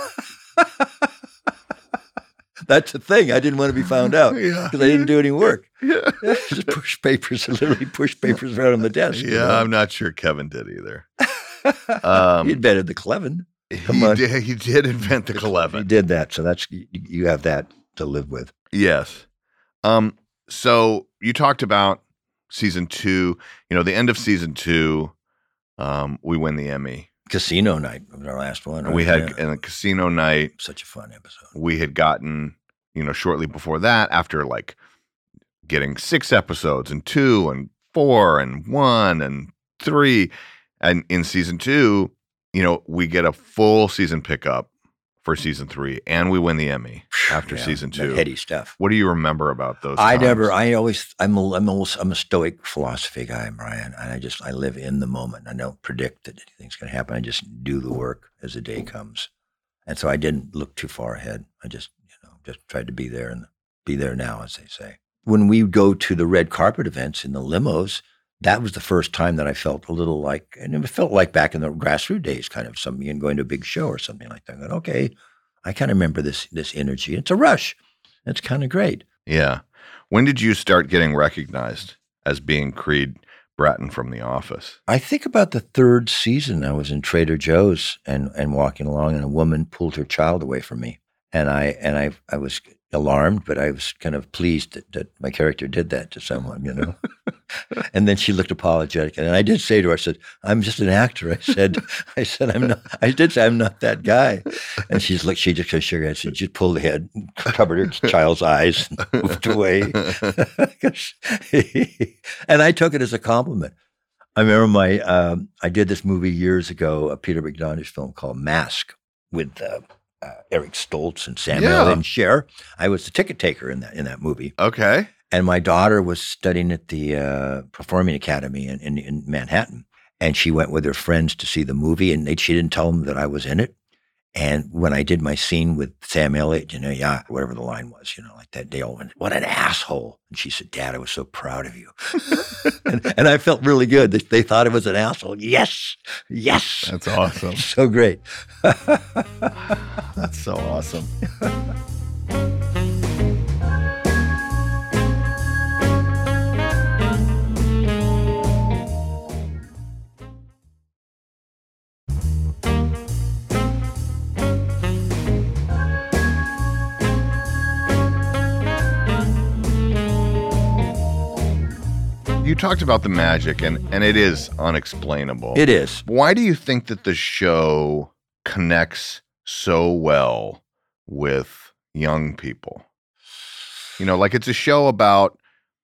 Speaker 1: That's the thing. I didn't want to be found out
Speaker 2: Yeah.
Speaker 1: because I didn't do any work.
Speaker 2: Yeah.
Speaker 1: Just push papers, literally push papers around on the desk. you
Speaker 2: Yeah,
Speaker 1: know?
Speaker 2: I'm not sure Kevin did either. Um,
Speaker 1: he invented the Clevin. Come
Speaker 2: he
Speaker 1: on.
Speaker 2: did he did invent the
Speaker 1: He
Speaker 2: Clevin.
Speaker 1: did that, so that's you, you have that to live with.
Speaker 2: Yes. Um, so you talked about season two, you know, the end of season two, um, we win the Emmy.
Speaker 1: Casino Night was our last one.
Speaker 2: And we
Speaker 1: right?
Speaker 2: had
Speaker 1: Yeah.
Speaker 2: in a casino night,
Speaker 1: Such a fun episode.
Speaker 2: we had gotten, you know, shortly before that, after like getting six episodes and two and four and one and three. And in season two, you know, we get a full season pickup for season three, and we win the Emmy after
Speaker 1: Yeah,
Speaker 2: season
Speaker 1: that
Speaker 2: two.
Speaker 1: heady stuff.
Speaker 2: What do you remember about those?
Speaker 1: I
Speaker 2: times?
Speaker 1: never. I always. I'm. A, I'm. A, I'm a stoic philosophy guy, Brian. And I just. I live in the moment. I don't predict that anything's going to happen. I just do the work as the day comes. And so I didn't look too far ahead. I just. You So just tried to be there and be there now, as they say. When we go to the red carpet events in the limos, that was the first time that I felt a little like, and it felt like back in the grassroots days, kind of something, and going to a big show or something like that. I go, okay, I kind of remember this this energy. It's a rush. It's kind of great.
Speaker 2: Yeah. When did you start getting recognized as being Creed Bratton from The Office?
Speaker 1: I think about the third season. I was in Trader Joe's and and walking along, and a woman pulled her child away from me, and I and I I was alarmed, but I was kind of pleased that, that my character did that to someone, you know. And then she looked apologetic, and I did say to her, I said, "I'm just an actor." I said, "I said I'm not." I did say I'm not that guy. And she's like, she just shook her head. She just pulled the head, covered her child's eyes, and moved away. And I took it as a compliment. I remember my um, I did this movie years ago, a Peter McDonough film called Mask with uh, uh, Eric Stoltz and Samuel
Speaker 2: Yeah.
Speaker 1: L. Cher. I was the ticket taker in that in that movie.
Speaker 2: Okay.
Speaker 1: And my daughter was studying at the uh, Performing Academy in, in, in Manhattan. And she went with her friends to see the movie, and they, she didn't tell them that I was in it. And when I did my scene with Sam Elliott, you know, yeah, whatever the line was, you know, like that, they all went, "What an asshole." And she said, "Dad, I was so proud of you." and, and I felt really good. They, they thought it was an asshole. Yes, yes.
Speaker 2: That's awesome.
Speaker 1: So great.
Speaker 2: That's so awesome. You talked about the magic, and, and it is unexplainable.
Speaker 1: It is.
Speaker 2: Why do you think that the show connects so well with young people? You know, like it's a show about,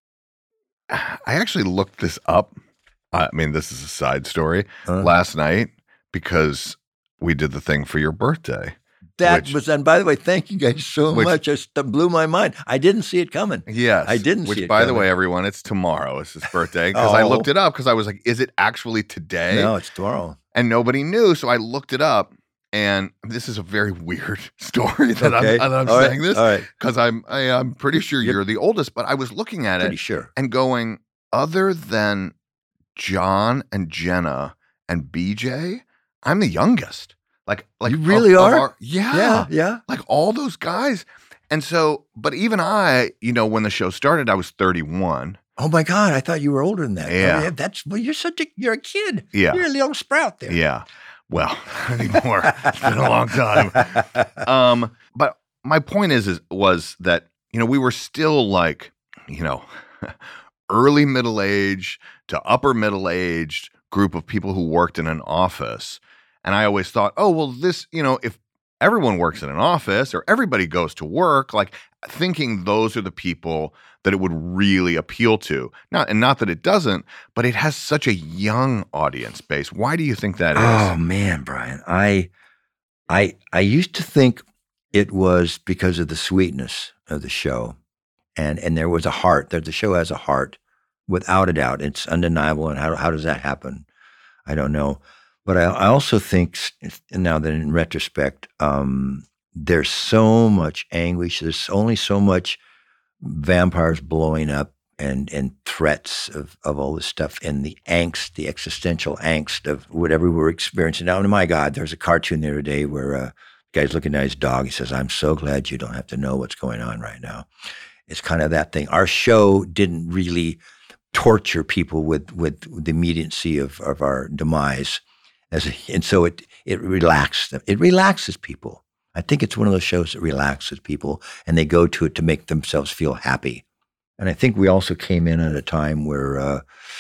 Speaker 2: I actually looked this up. I mean, this is a side story.
Speaker 1: Uh,
Speaker 2: Last night, because we did the thing for your birthday.
Speaker 1: that
Speaker 2: which-
Speaker 1: was, and by the way, thank you guys so
Speaker 2: Which-
Speaker 1: much. It blew my mind. I didn't see it coming.
Speaker 2: Yes.
Speaker 1: I didn't
Speaker 2: Which,
Speaker 1: see it
Speaker 2: by the
Speaker 1: coming.
Speaker 2: way, everyone, it's tomorrow. It's his birthday. Because I
Speaker 1: Oh.
Speaker 2: looked it up because I was like, is it actually today?
Speaker 1: No, it's tomorrow.
Speaker 2: And nobody knew. So I looked it up. And this is a very weird story that
Speaker 1: Okay.
Speaker 2: I'm, that I'm
Speaker 1: All right.
Speaker 2: saying this
Speaker 1: All right.
Speaker 2: because I'm I, I'm pretty sure
Speaker 1: Yep.
Speaker 2: you're the oldest. But I was looking at
Speaker 1: Pretty
Speaker 2: it
Speaker 1: sure.
Speaker 2: and going, other than John and Jenna and B J, I'm the youngest. Like, like
Speaker 1: You
Speaker 2: of-
Speaker 1: really
Speaker 2: of
Speaker 1: are?
Speaker 2: our- yeah,
Speaker 1: Yeah, yeah.
Speaker 2: like all those guys. And so, but even I, you know, when the show started, I was thirty-one.
Speaker 1: Oh my God, I thought you were older than that.
Speaker 2: Yeah.
Speaker 1: Oh, that's well, you're such a you're a kid.
Speaker 2: Yeah.
Speaker 1: You're a little sprout there.
Speaker 2: Yeah. Well, not anymore. It's been a long time. Um, but my point is, is was that, you know, we were still like, you know, early middle age to upper middle aged group of people who worked in an office. And I always thought, oh, well, this, you know, if everyone works in an office or everybody goes to work, like thinking those are the people that it would really appeal to. Not, and not that it doesn't, but it has such a young audience base. Why do you think that is?
Speaker 1: Oh man, Brian, I, I, I used to think it was because of the sweetness of the show, and and there was a heart. That the show has a heart, without a doubt. It's undeniable. And how how does that happen? I don't know. But I, I also think s- now that in retrospect, um, there's so much anguish. There's only so much vampires blowing up and and threats of, of all this stuff and the angst, the existential angst of whatever we're experiencing. Now, my God, there's a cartoon the other day where uh, the guy's looking at his dog. He says, "I'm so glad you don't have to know what's going on right now." It's kind of that thing. Our show didn't really torture people with with the immediacy of, of our demise. As a, and so it it relaxes them. It relaxes people. I think it's one of those shows that relaxes people, and they go to it to make themselves feel happy. And I think we also came in at a time where uh,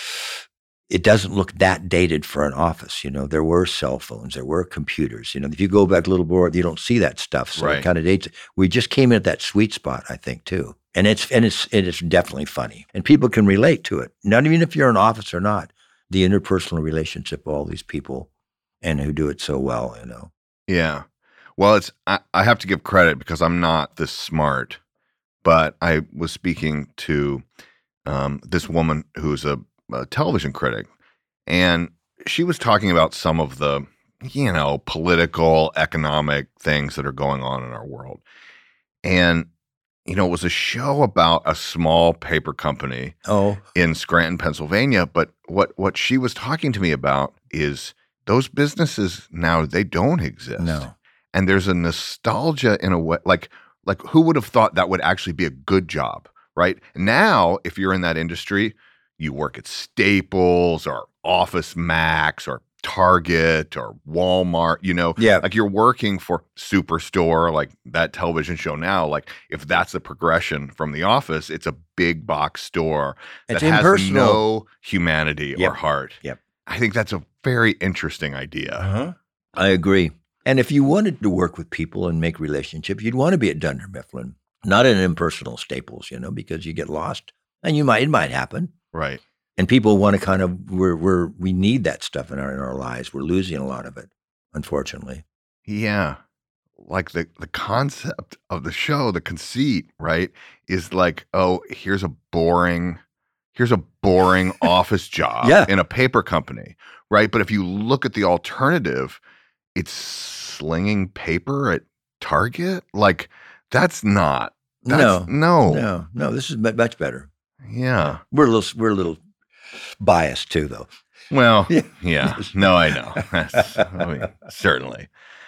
Speaker 1: it doesn't look that dated for an office. You know, there were cell phones, there were computers. You know, if you go back a little more, you don't see that stuff. So
Speaker 2: Right.
Speaker 1: it kind of dates it. We just came in at that sweet spot, I think, too. And it's and it's it is definitely funny, and people can relate to it. Not even if you're in office or not. The interpersonal relationship of all these people, and who do it so well. You know.
Speaker 2: Yeah. Well, it's I, I have to give credit because I'm not this smart, but I was speaking to um, this woman who's a, a television critic, and she was talking about some of the, you know, political, economic things that are going on in our world. And, you know, it was a show about a small paper company
Speaker 1: Oh,
Speaker 2: in Scranton, Pennsylvania. But what, what she was talking to me about is those businesses now, they don't exist.
Speaker 1: no.
Speaker 2: And there's a nostalgia in a way, like, like who would have thought that would actually be a good job, right? Now, if you're in that industry, you work at Staples or Office Max or Target or Walmart, you know,
Speaker 1: Yeah.
Speaker 2: like you're working for Superstore, like that television show now. Like if that's the progression from The Office, it's a big box store
Speaker 1: It's
Speaker 2: that has
Speaker 1: impersonal.
Speaker 2: no humanity
Speaker 1: Yep.
Speaker 2: or heart.
Speaker 1: Yep.
Speaker 2: I think that's a very interesting idea.
Speaker 1: Uh-huh. I agree. And if you wanted to work with people and make relationships, you'd want to be at Dunder Mifflin, not at an impersonal Staples, you know, because you get lost, and you might it might happen.
Speaker 2: Right.
Speaker 1: And people want to kind of we're we're we need that stuff in our in our lives. We're losing a lot of it, unfortunately.
Speaker 2: Yeah. Like the, the concept of the show, the conceit, right, is like, oh, here's a boring, here's a boring office job
Speaker 1: Yeah.
Speaker 2: in a paper company, right? But if you look at the alternative, it's slinging paper at Target. Like that's not, that's,
Speaker 1: No.
Speaker 2: no,
Speaker 1: No, no, this is mu- much better.
Speaker 2: Yeah.
Speaker 1: We're a little we're a little biased too, though.
Speaker 2: Well,
Speaker 1: Yeah.
Speaker 2: yeah. No, I know. I mean, certainly.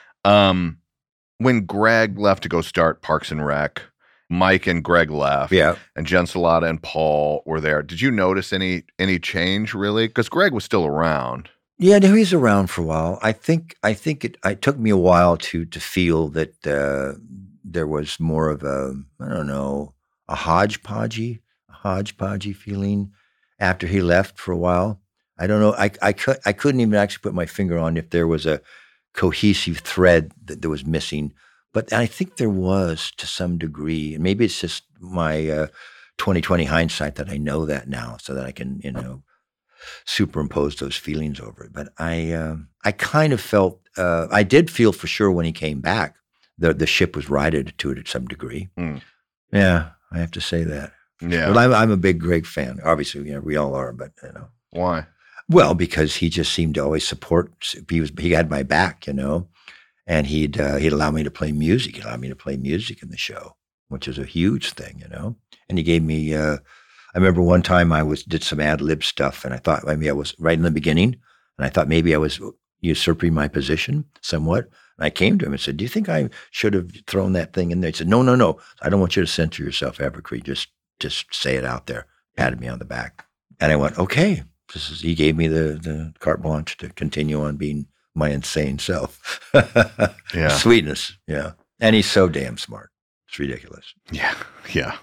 Speaker 2: Um, when Greg left to go start Parks and Rec, Mike and Greg left.
Speaker 1: Yeah.
Speaker 2: And Jen Salata and Paul were there. Did you notice any any change really? Because Greg was still around.
Speaker 1: Yeah, no, he's around for a while. I think I think it, it took me a while to to feel that uh, there was more of a I don't know a hodgepodgey a hodgepodgey feeling after he left for a while. I don't know. I I could I couldn't even actually put my finger on if there was a cohesive thread that, that was missing, but I think there was to some degree, and maybe it's just my uh, twenty twenty hindsight that I know that now, so that I can you know. superimpose those feelings over it. But I, uh, I kind of felt, uh, I did feel for sure when he came back, the the ship was righted to it at some degree.
Speaker 2: Mm.
Speaker 1: Yeah, I have to say that.
Speaker 2: Yeah.
Speaker 1: But I'm, I'm a big Greg fan. Obviously, you know, we all are. But you know,
Speaker 2: Why?
Speaker 1: well, because he just seemed to always support. He was he had my back, you know, and he'd uh, he'd allow me to play music. He'd allow me to play music in the show, which is a huge thing, you know. And he gave me. Uh, I remember one time I was did some ad lib stuff, and I thought maybe I was right in the beginning, and I thought maybe I was usurping my position somewhat. And I came to him and said, "Do you think I should have thrown that thing in there?" He said, "No, no, no. I don't want you to censor yourself, Evercree. Just just say it out there." Patted me on the back, and I went, "Okay." This is, he gave me the the carte blanche to continue on being my insane self.
Speaker 2: Yeah.
Speaker 1: Sweetness, yeah. And he's so damn smart. It's ridiculous.
Speaker 2: Yeah. Yeah.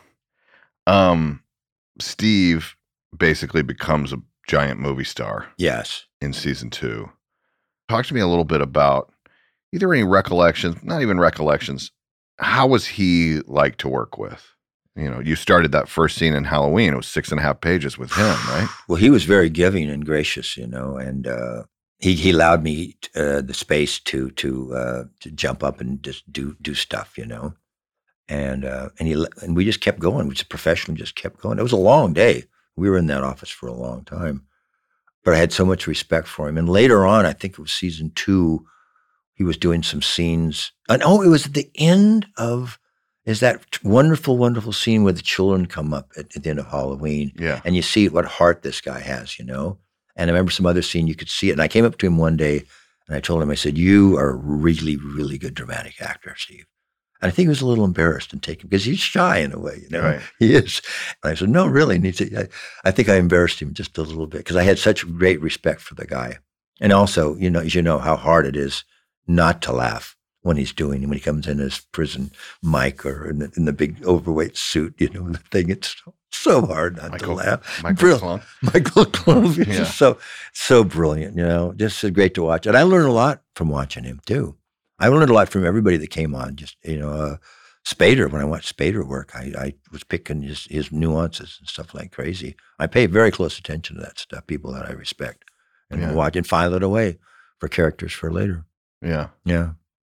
Speaker 2: Um, Steve basically becomes a giant movie star
Speaker 1: Yes.
Speaker 2: in season two. Talk to me a little bit about either any recollections, not even recollections. How was he like to work with? You know, you started that first scene in Halloween. It was six and a half pages with him, right?
Speaker 1: Well, he was very giving and gracious, you know, and uh, he he allowed me uh, the space to to uh, to jump up and just do do stuff, you know, and uh, and he and we just kept going. We just professionally just kept going. It was a long day. We were in that office for a long time, but I had so much respect for him. And later on, I think it was season two, he was doing some scenes. And oh, it was at the end of. Is that wonderful, wonderful scene where the children come up at, at the end of Halloween,
Speaker 2: Yeah.
Speaker 1: and you see what heart this guy has, you know? And I remember some other scene, you could see it. And I came up to him one day, and I told him, I said, "You are a really, really good dramatic actor, Steve." And I think he was a little embarrassed and taken, because he's shy in a way, you know?
Speaker 2: Right.
Speaker 1: He is. And I said, "No, really." And he said, I, I think I embarrassed him just a little bit, because I had such great respect for the guy. And also, you know, as you know, how hard it is not to laugh when he's doing, when he comes in his prison mic or in the, in the big overweight suit, you know, the thing, it's so, so hard not
Speaker 2: Michael,
Speaker 1: to laugh.
Speaker 2: Michael
Speaker 1: Brill-
Speaker 2: Klunk.
Speaker 1: Michael Clove is
Speaker 2: Yeah.
Speaker 1: just so, so brilliant, you know, just so great to watch. And I learned a lot from watching him too. I learned a lot from everybody that came on, just, you know, uh, Spader, when I watched Spader work, I, I was picking his, his nuances and stuff like crazy. I pay very close attention to that stuff, people that I respect, and
Speaker 2: Yeah.
Speaker 1: watch and file it away for characters for later.
Speaker 2: Yeah.
Speaker 1: Yeah.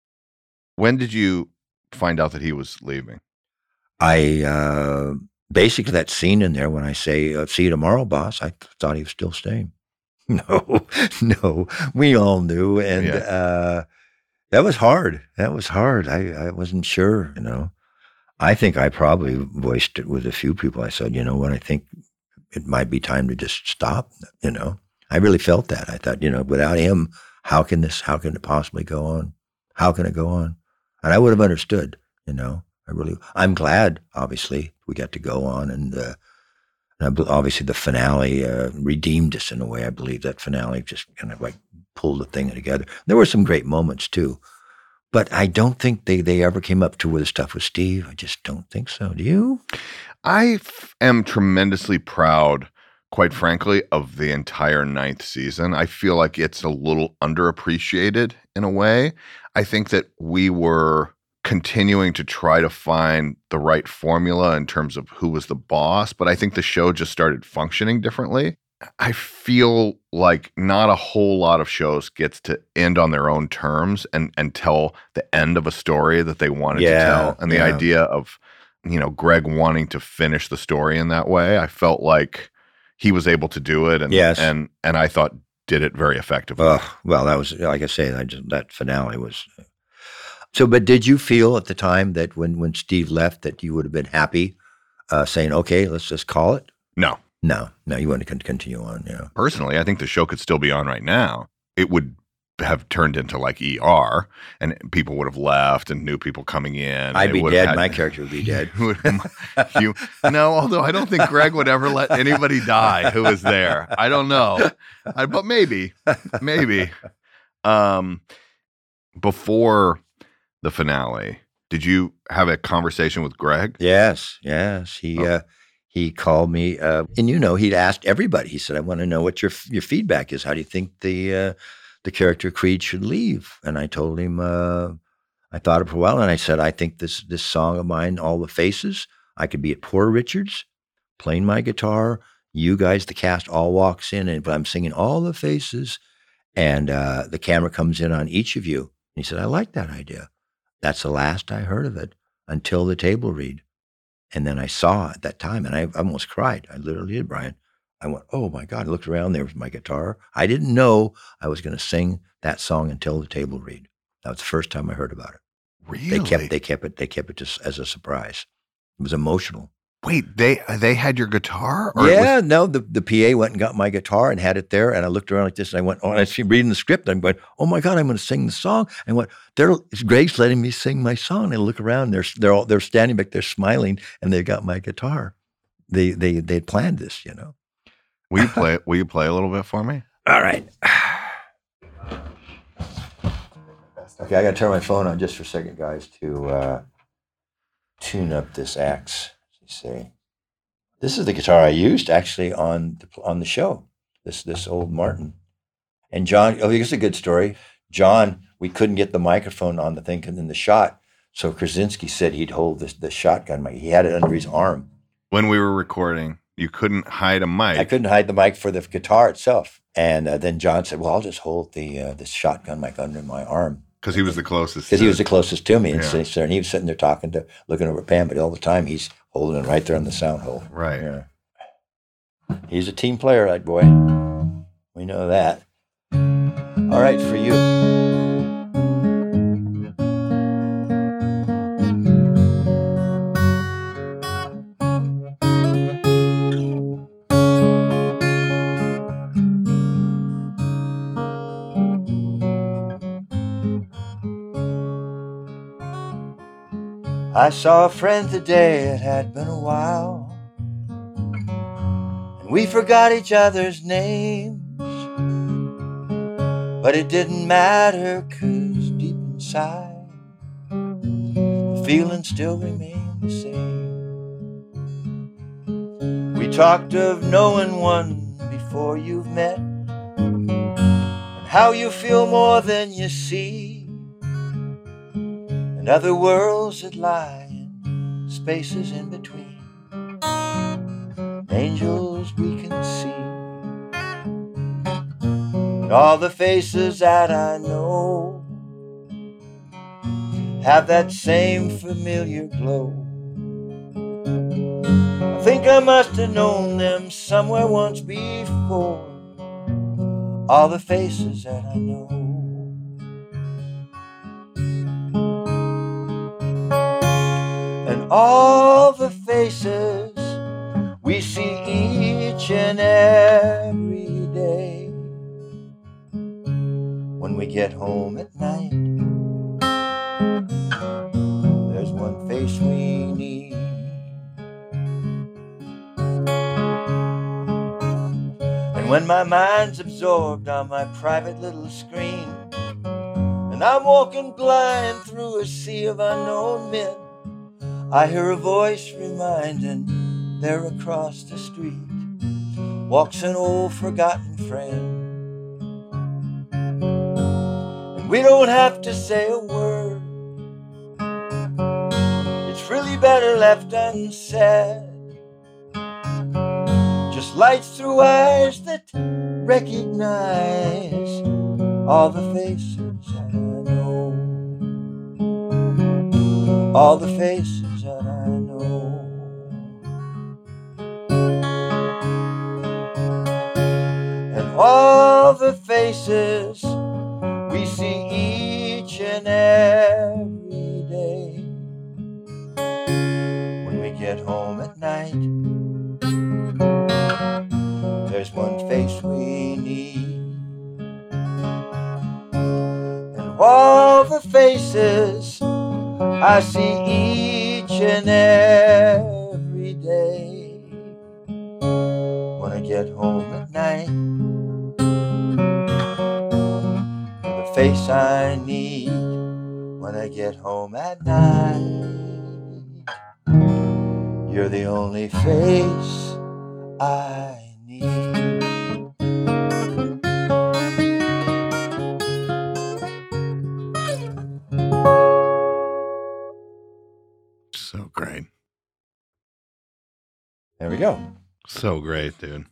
Speaker 2: When did you find out that he was leaving?
Speaker 1: I uh, basically that scene in there when I say, uh, "See you tomorrow, boss," I th- thought he was still staying. No, no, we all knew, and
Speaker 2: Yeah.
Speaker 1: uh, that was hard. That was hard. I, I wasn't sure, you know. I think I probably voiced it with a few people. I said, you know what, I think it might be time to just stop, you know. I really felt that. I thought, you know, without him, how can this, how can it possibly go on? How can it go on? And I would have understood, you know. I really, I'm glad, obviously, we got to go on. And, uh, and obviously the finale uh, redeemed us in a way. I believe that finale just kind of like pulled the thing together. There were some great moments too. But I don't think they, they ever came up to where the stuff with Steve. I just don't think so. Do you?
Speaker 5: I f- am tremendously proud, quite frankly, of the entire ninth season. I feel like it's a little underappreciated in a way. I think that we were continuing to try to find the right formula in terms of who was the boss, but I think the show just started functioning differently. I feel like not a whole lot of shows gets to end on their own terms and and tell the end of a story that they wanted
Speaker 1: yeah,
Speaker 5: to tell. And the
Speaker 1: yeah.
Speaker 5: idea of, you know, Greg wanting to finish the story in that way, I felt like he was able to do it. And
Speaker 1: yes.
Speaker 5: and and I thought did it very effectively.
Speaker 1: Uh, well, that was, like I say, I just, that finale was. So, but did you feel at the time that when, when Steve left that you would have been happy uh, saying, okay, let's just call it?
Speaker 5: No.
Speaker 1: No, no, you want to continue on, yeah.
Speaker 5: Personally, I think the show could still be on right now. It would have turned into like E R, and people would have left, and new people coming in.
Speaker 1: I'd be
Speaker 5: dead.
Speaker 1: Had, My character would be dead.
Speaker 5: you, no, although I don't think Greg would ever let anybody die who was there. I don't know, I, but maybe, maybe. Um, before the finale, did you have a conversation with Greg?
Speaker 1: Yes, yes. He. Oh. Uh, He called me, uh, and you know, he'd asked everybody. He said, "I want to know what your your feedback is. How do you think the uh, the character Creed should leave?" And I told him, uh, I thought it for a while, and I said, "I think this this song of mine, All the Faces, I could be at Poor Richards, playing my guitar. You guys, the cast, all walks in, and I'm singing All the Faces, and uh, the camera comes in on each of you." And he said, "I like that idea." That's the last I heard of it until the table read. And then I saw at that time, and I almost cried. I literally did, Brian. I went, oh, my God. I looked around. There was my guitar. I didn't know I was going to sing that song until the table read. That was the first time I heard about it.
Speaker 5: Really?
Speaker 1: They kept, they kept it, they kept it just as a surprise. It was emotional.
Speaker 5: Wait, they they had your guitar? Or
Speaker 1: yeah,
Speaker 5: was...
Speaker 1: no, the, the P A went and got my guitar and had it there, and I looked around like this, and I went, oh, and I see reading the script, and I'm going, oh my God, I'm going to sing the song. And what? They're Greg's letting me sing my song. And I look around, they're they're all they're standing back there smiling, and they got my guitar. They they they had planned this, you know.
Speaker 5: Will you play? Will you play a little bit for me?
Speaker 1: All right. Okay, I got to turn my phone on just for a second, guys, to uh, tune up this axe. See, this is the guitar I used actually on the on the show. This this old Martin, and John. Oh, here's a good story. John, we couldn't get the microphone on the thing in the shot, so Krasinski said he'd hold this the shotgun mic. He had it under his arm.
Speaker 5: When we were recording, you couldn't hide a mic.
Speaker 1: I couldn't hide the mic for the guitar itself, and uh, then John said, "Well, I'll just hold the uh, this shotgun mic under my arm."
Speaker 5: Because he was the closest.
Speaker 1: Because he was the closest to me, and,
Speaker 5: yeah.
Speaker 1: so, and he was sitting there talking to, looking over at Pam, but all the time he's holding it right there on the sound hole.
Speaker 5: Right.
Speaker 1: Yeah. He's a team player, that boy. We know that. All right, for you. I saw a friend today, it had been a while, and we forgot each other's names, but it didn't matter, 'cause deep inside the feeling still remained the same. We talked of knowing one before you've met, and how you feel more than you see, and other worlds that lie in spaces in between, angels we can see, and all the faces that I know have that same familiar glow. I think I must have known them somewhere once before, all the faces that I know.
Speaker 3: all the faces we see each and every day. When we get home at night, there's one face we need. And when my mind's absorbed on my private little screen, and I'm walking blind through a sea of unknown men, I hear a voice reminding there across the street walks an old forgotten friend. And we don't have to say a word, it's really better left unsaid. Just lights through eyes that recognize all the faces that I know, all the faces that I know. And all the faces we see each and every day. When we get home at night, there's one face we need. And all the faces I see each and every day. When I get home at night, the face I need. When I get home at night, you're the only face I need.
Speaker 5: So great.
Speaker 1: There we go.
Speaker 5: So great, dude.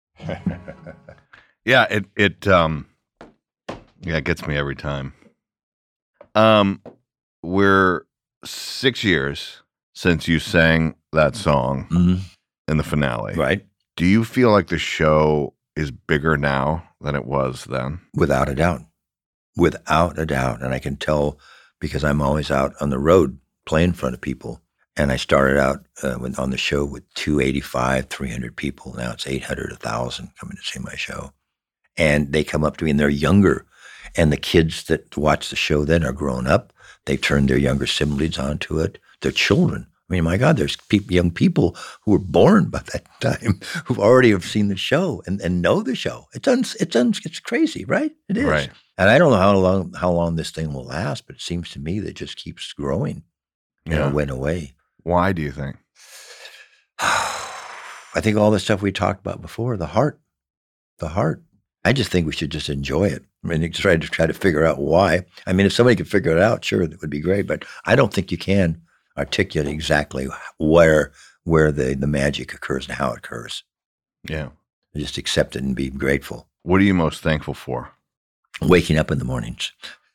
Speaker 5: Yeah, it it um yeah, it gets me every time. Um we're six years since you sang that song
Speaker 1: Mhm.
Speaker 5: in the finale.
Speaker 1: Right.
Speaker 5: Do you feel like the show is bigger now than it was then?
Speaker 1: Without a doubt. Without a doubt. And I can tell because I'm always out on the road playing in front of people. And I started out uh, with, on the show with two eighty-five, three hundred people. Now it's eight hundred, one thousand coming to see my show. And they come up to me and they're younger. And the kids that watch the show then are grown up. They've turned their younger siblings onto it. They're children. I mean, my God, there's people, young people who were born by that time who already have seen the show and, and know the show. It's un, it's un, it's crazy, right? It is.
Speaker 5: Right.
Speaker 1: And I don't know how long how long this thing will last, but it seems to me that it just keeps growing. You
Speaker 5: Yeah.
Speaker 1: know, went away.
Speaker 5: Why do you think?
Speaker 1: I think all the stuff we talked about before, the heart, the heart. I just think we should just enjoy it. I mean, try to try to figure out why. I mean, if somebody could figure it out, sure, that would be great. But I don't think you can articulate exactly where where the, the magic occurs and how it occurs.
Speaker 5: Yeah.
Speaker 1: Just accept it and be grateful.
Speaker 5: What are you most thankful for
Speaker 1: Waking up in the mornings.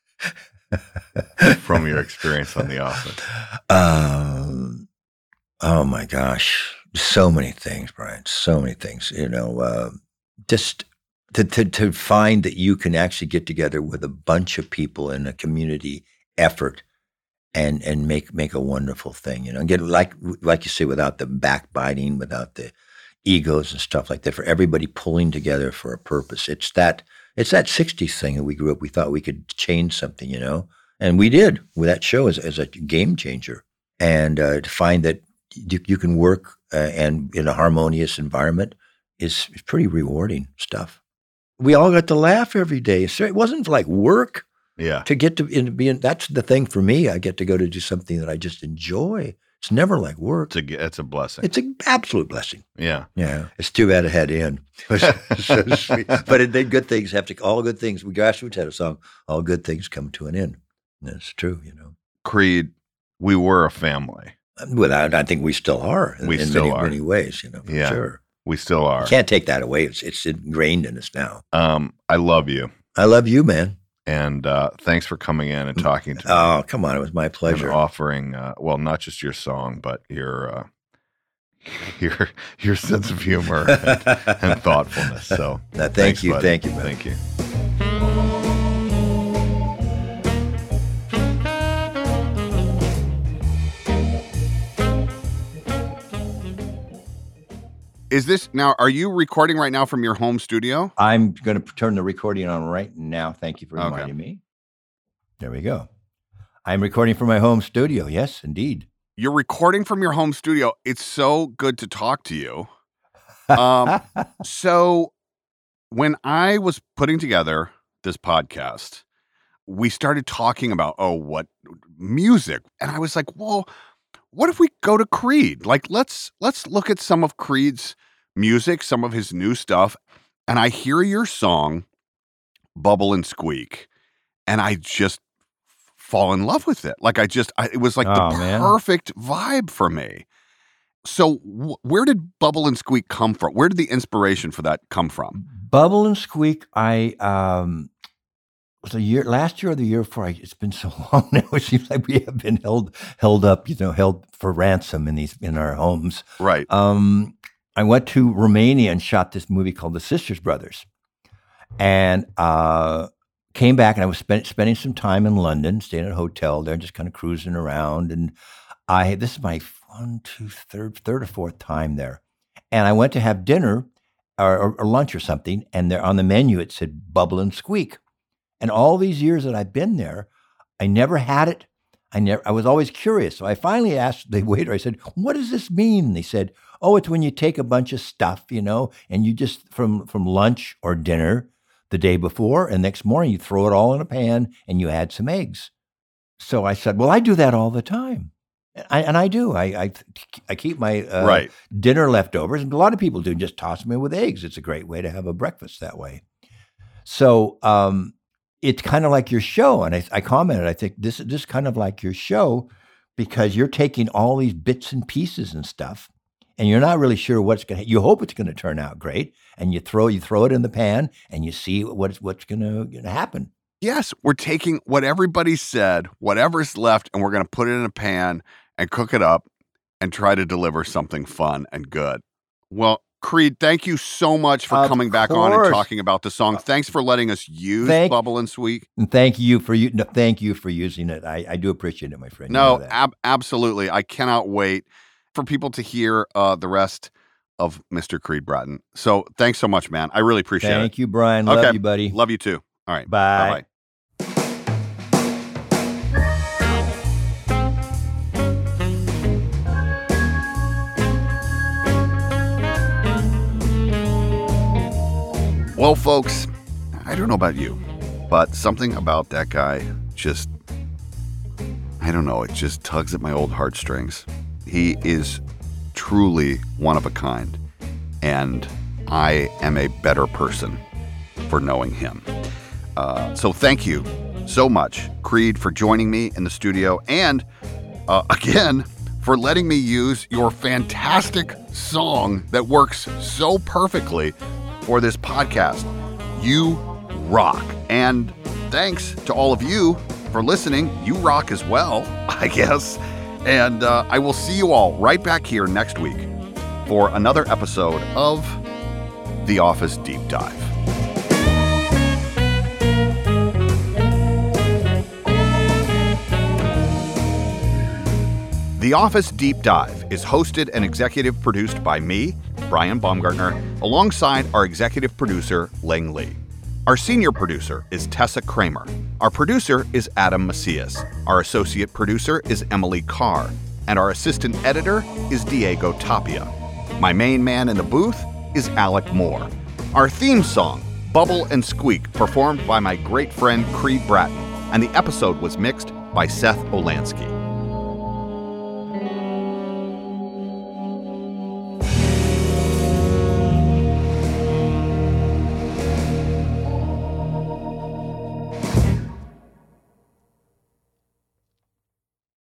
Speaker 5: from your experience on The Office?
Speaker 1: Um, oh my gosh, so many things, Brian. So many things. You know, uh, just to, to to find that you can actually get together with a bunch of people in a community effort and and make make a wonderful thing. You know, and get like like you say, without the backbiting, without the egos and stuff like that. For everybody pulling together for a purpose. It's that. It's that sixties thing that we grew up. We thought we could change something, you know, and we did with that show as, as a game changer. And uh, to find that you, you can work uh, and in a harmonious environment is, is pretty rewarding stuff. We all got to laugh every day. So it wasn't like work
Speaker 5: Yeah.
Speaker 1: to get to in, be in. That's the thing for me. I get to go to do something that I just enjoy. It's never like work.
Speaker 5: It's a, it's a blessing.
Speaker 1: It's an absolute blessing.
Speaker 5: Yeah.
Speaker 1: Yeah, it's too bad it had to end. It was so sweet. But it, they good things have to. All good things. We Grassroots had a song. All good things come to an end. And that's true. You know.
Speaker 5: Creed, we were a family.
Speaker 1: Without, I think we still are. In,
Speaker 5: We
Speaker 1: in
Speaker 5: still
Speaker 1: many,
Speaker 5: are.
Speaker 1: many ways. You know. For
Speaker 5: Yeah.
Speaker 1: sure.
Speaker 5: We still are.
Speaker 1: You can't take that away. It's it's ingrained in us now.
Speaker 5: Um, I love you.
Speaker 1: I love you, man.
Speaker 5: And uh, thanks for coming in and talking to me.
Speaker 1: Oh, come on. It was my
Speaker 5: And
Speaker 1: pleasure.
Speaker 5: offering, uh, well, not just your song, but your uh, your your sense of humor and, and thoughtfulness. So,
Speaker 1: No, thank
Speaker 5: thanks,
Speaker 1: you,
Speaker 5: bud.
Speaker 1: thank you, man.
Speaker 5: Thank you.
Speaker 2: Is this now, are you recording right now from your home studio?
Speaker 1: I'm going to turn the recording on right now. Thank you for
Speaker 2: Okay.
Speaker 1: reminding me. There we go. I'm recording from my home studio. Yes, indeed.
Speaker 2: You're recording from your home studio. It's so good to talk to you. Um, so when I was putting together this podcast, we started talking about, oh, what music. And I was like, well, what if we go to Creed? Like, let's let's look at some of Creed's music, some of his new stuff. And I hear your song, Bubble and Squeak, and I just fall in love with it. Like, I just, I, it was like
Speaker 1: Oh,
Speaker 2: the
Speaker 1: man.
Speaker 2: perfect vibe for me. So wh- where did Bubble and Squeak come from? Where did the inspiration for that come from?
Speaker 1: Bubble and Squeak, I, um, was a year, last year or the year before, I, it's been so long now, it seems like we have been held, held up, you know, held for ransom in these, in our homes.
Speaker 2: Right.
Speaker 1: Um, I went to Romania and shot this movie called The Sisters Brothers, and uh, came back, and I was spend, spending some time in London, staying at a hotel there, just kind of cruising around. And I this is my one, two, third, third or fourth time there, and I went to have dinner or, or, or lunch or something, and there on the menu it said Bubble and Squeak, and all these years that I've been there, I never had it. I never. I was always curious, so I finally asked the waiter. I said, "What does this mean?" And they said, "Oh, it's when you take a bunch of stuff, you know, and you just from from lunch or dinner the day before, and next morning you throw it all in a pan and you add some eggs." So I said, "Well, I do that all the time, and I, and I do. I, I I keep my uh,
Speaker 2: Right.
Speaker 1: dinner leftovers, and a lot of people do. Just toss them in with eggs. It's a great way to have a breakfast that way." So um, it's kind of like your show, and I, I commented, I think this this is kind of like your show because you're taking all these bits and pieces and stuff, and you're not really sure what's going to, you hope it's going to turn out great, and you throw you throw it in the pan and you see what's what's going to happen.
Speaker 2: Yes, we're taking what everybody said, whatever's left, and we're going to put it in a pan and cook it up and try to deliver something fun and good. Well, Creed, thank you so much for
Speaker 1: Of
Speaker 2: coming back on and
Speaker 1: course.
Speaker 2: talking about the song. Thanks for letting us use
Speaker 1: Thank-
Speaker 2: Bubble and Squeak.
Speaker 1: And thank you for you. No, thank you for using it. I, I do appreciate it, my friend. You
Speaker 2: No,
Speaker 1: know that.
Speaker 2: ab- absolutely. I cannot wait for people to hear uh, the rest of Mister Creed Bratton. So thanks so much, man. I really appreciate
Speaker 1: Thank you, Brian. Love
Speaker 2: Okay.
Speaker 1: you, buddy.
Speaker 2: it. Love you too. All right.
Speaker 1: Bye.
Speaker 2: Bye-bye. Well, folks, I don't know about you, but something about that guy just, I don't know, it just tugs at my old heartstrings. He is truly one of a kind, and I am a better person for knowing him. Uh, so thank you so much, Creed, for joining me in the studio, and uh, again, for letting me use your fantastic song that works so perfectly for this podcast. You rock. And thanks to all of you for listening. You rock as well, I guess. And uh, I will see you all right back here next week for another episode of The Office Deep Dive. The Office Deep Dive is hosted and executive produced by me, Brian Baumgartner, alongside our executive producer, Ling Lee. Our senior producer is Tessa Kramer. Our producer is Adam Macias. Our associate producer is Emily Carr. And our assistant editor is Diego Tapia. My main man in the booth is Alec Moore. Our theme song, Bubble and Squeak, performed by my great friend Creed Bratton, and the episode was mixed by Seth Olansky.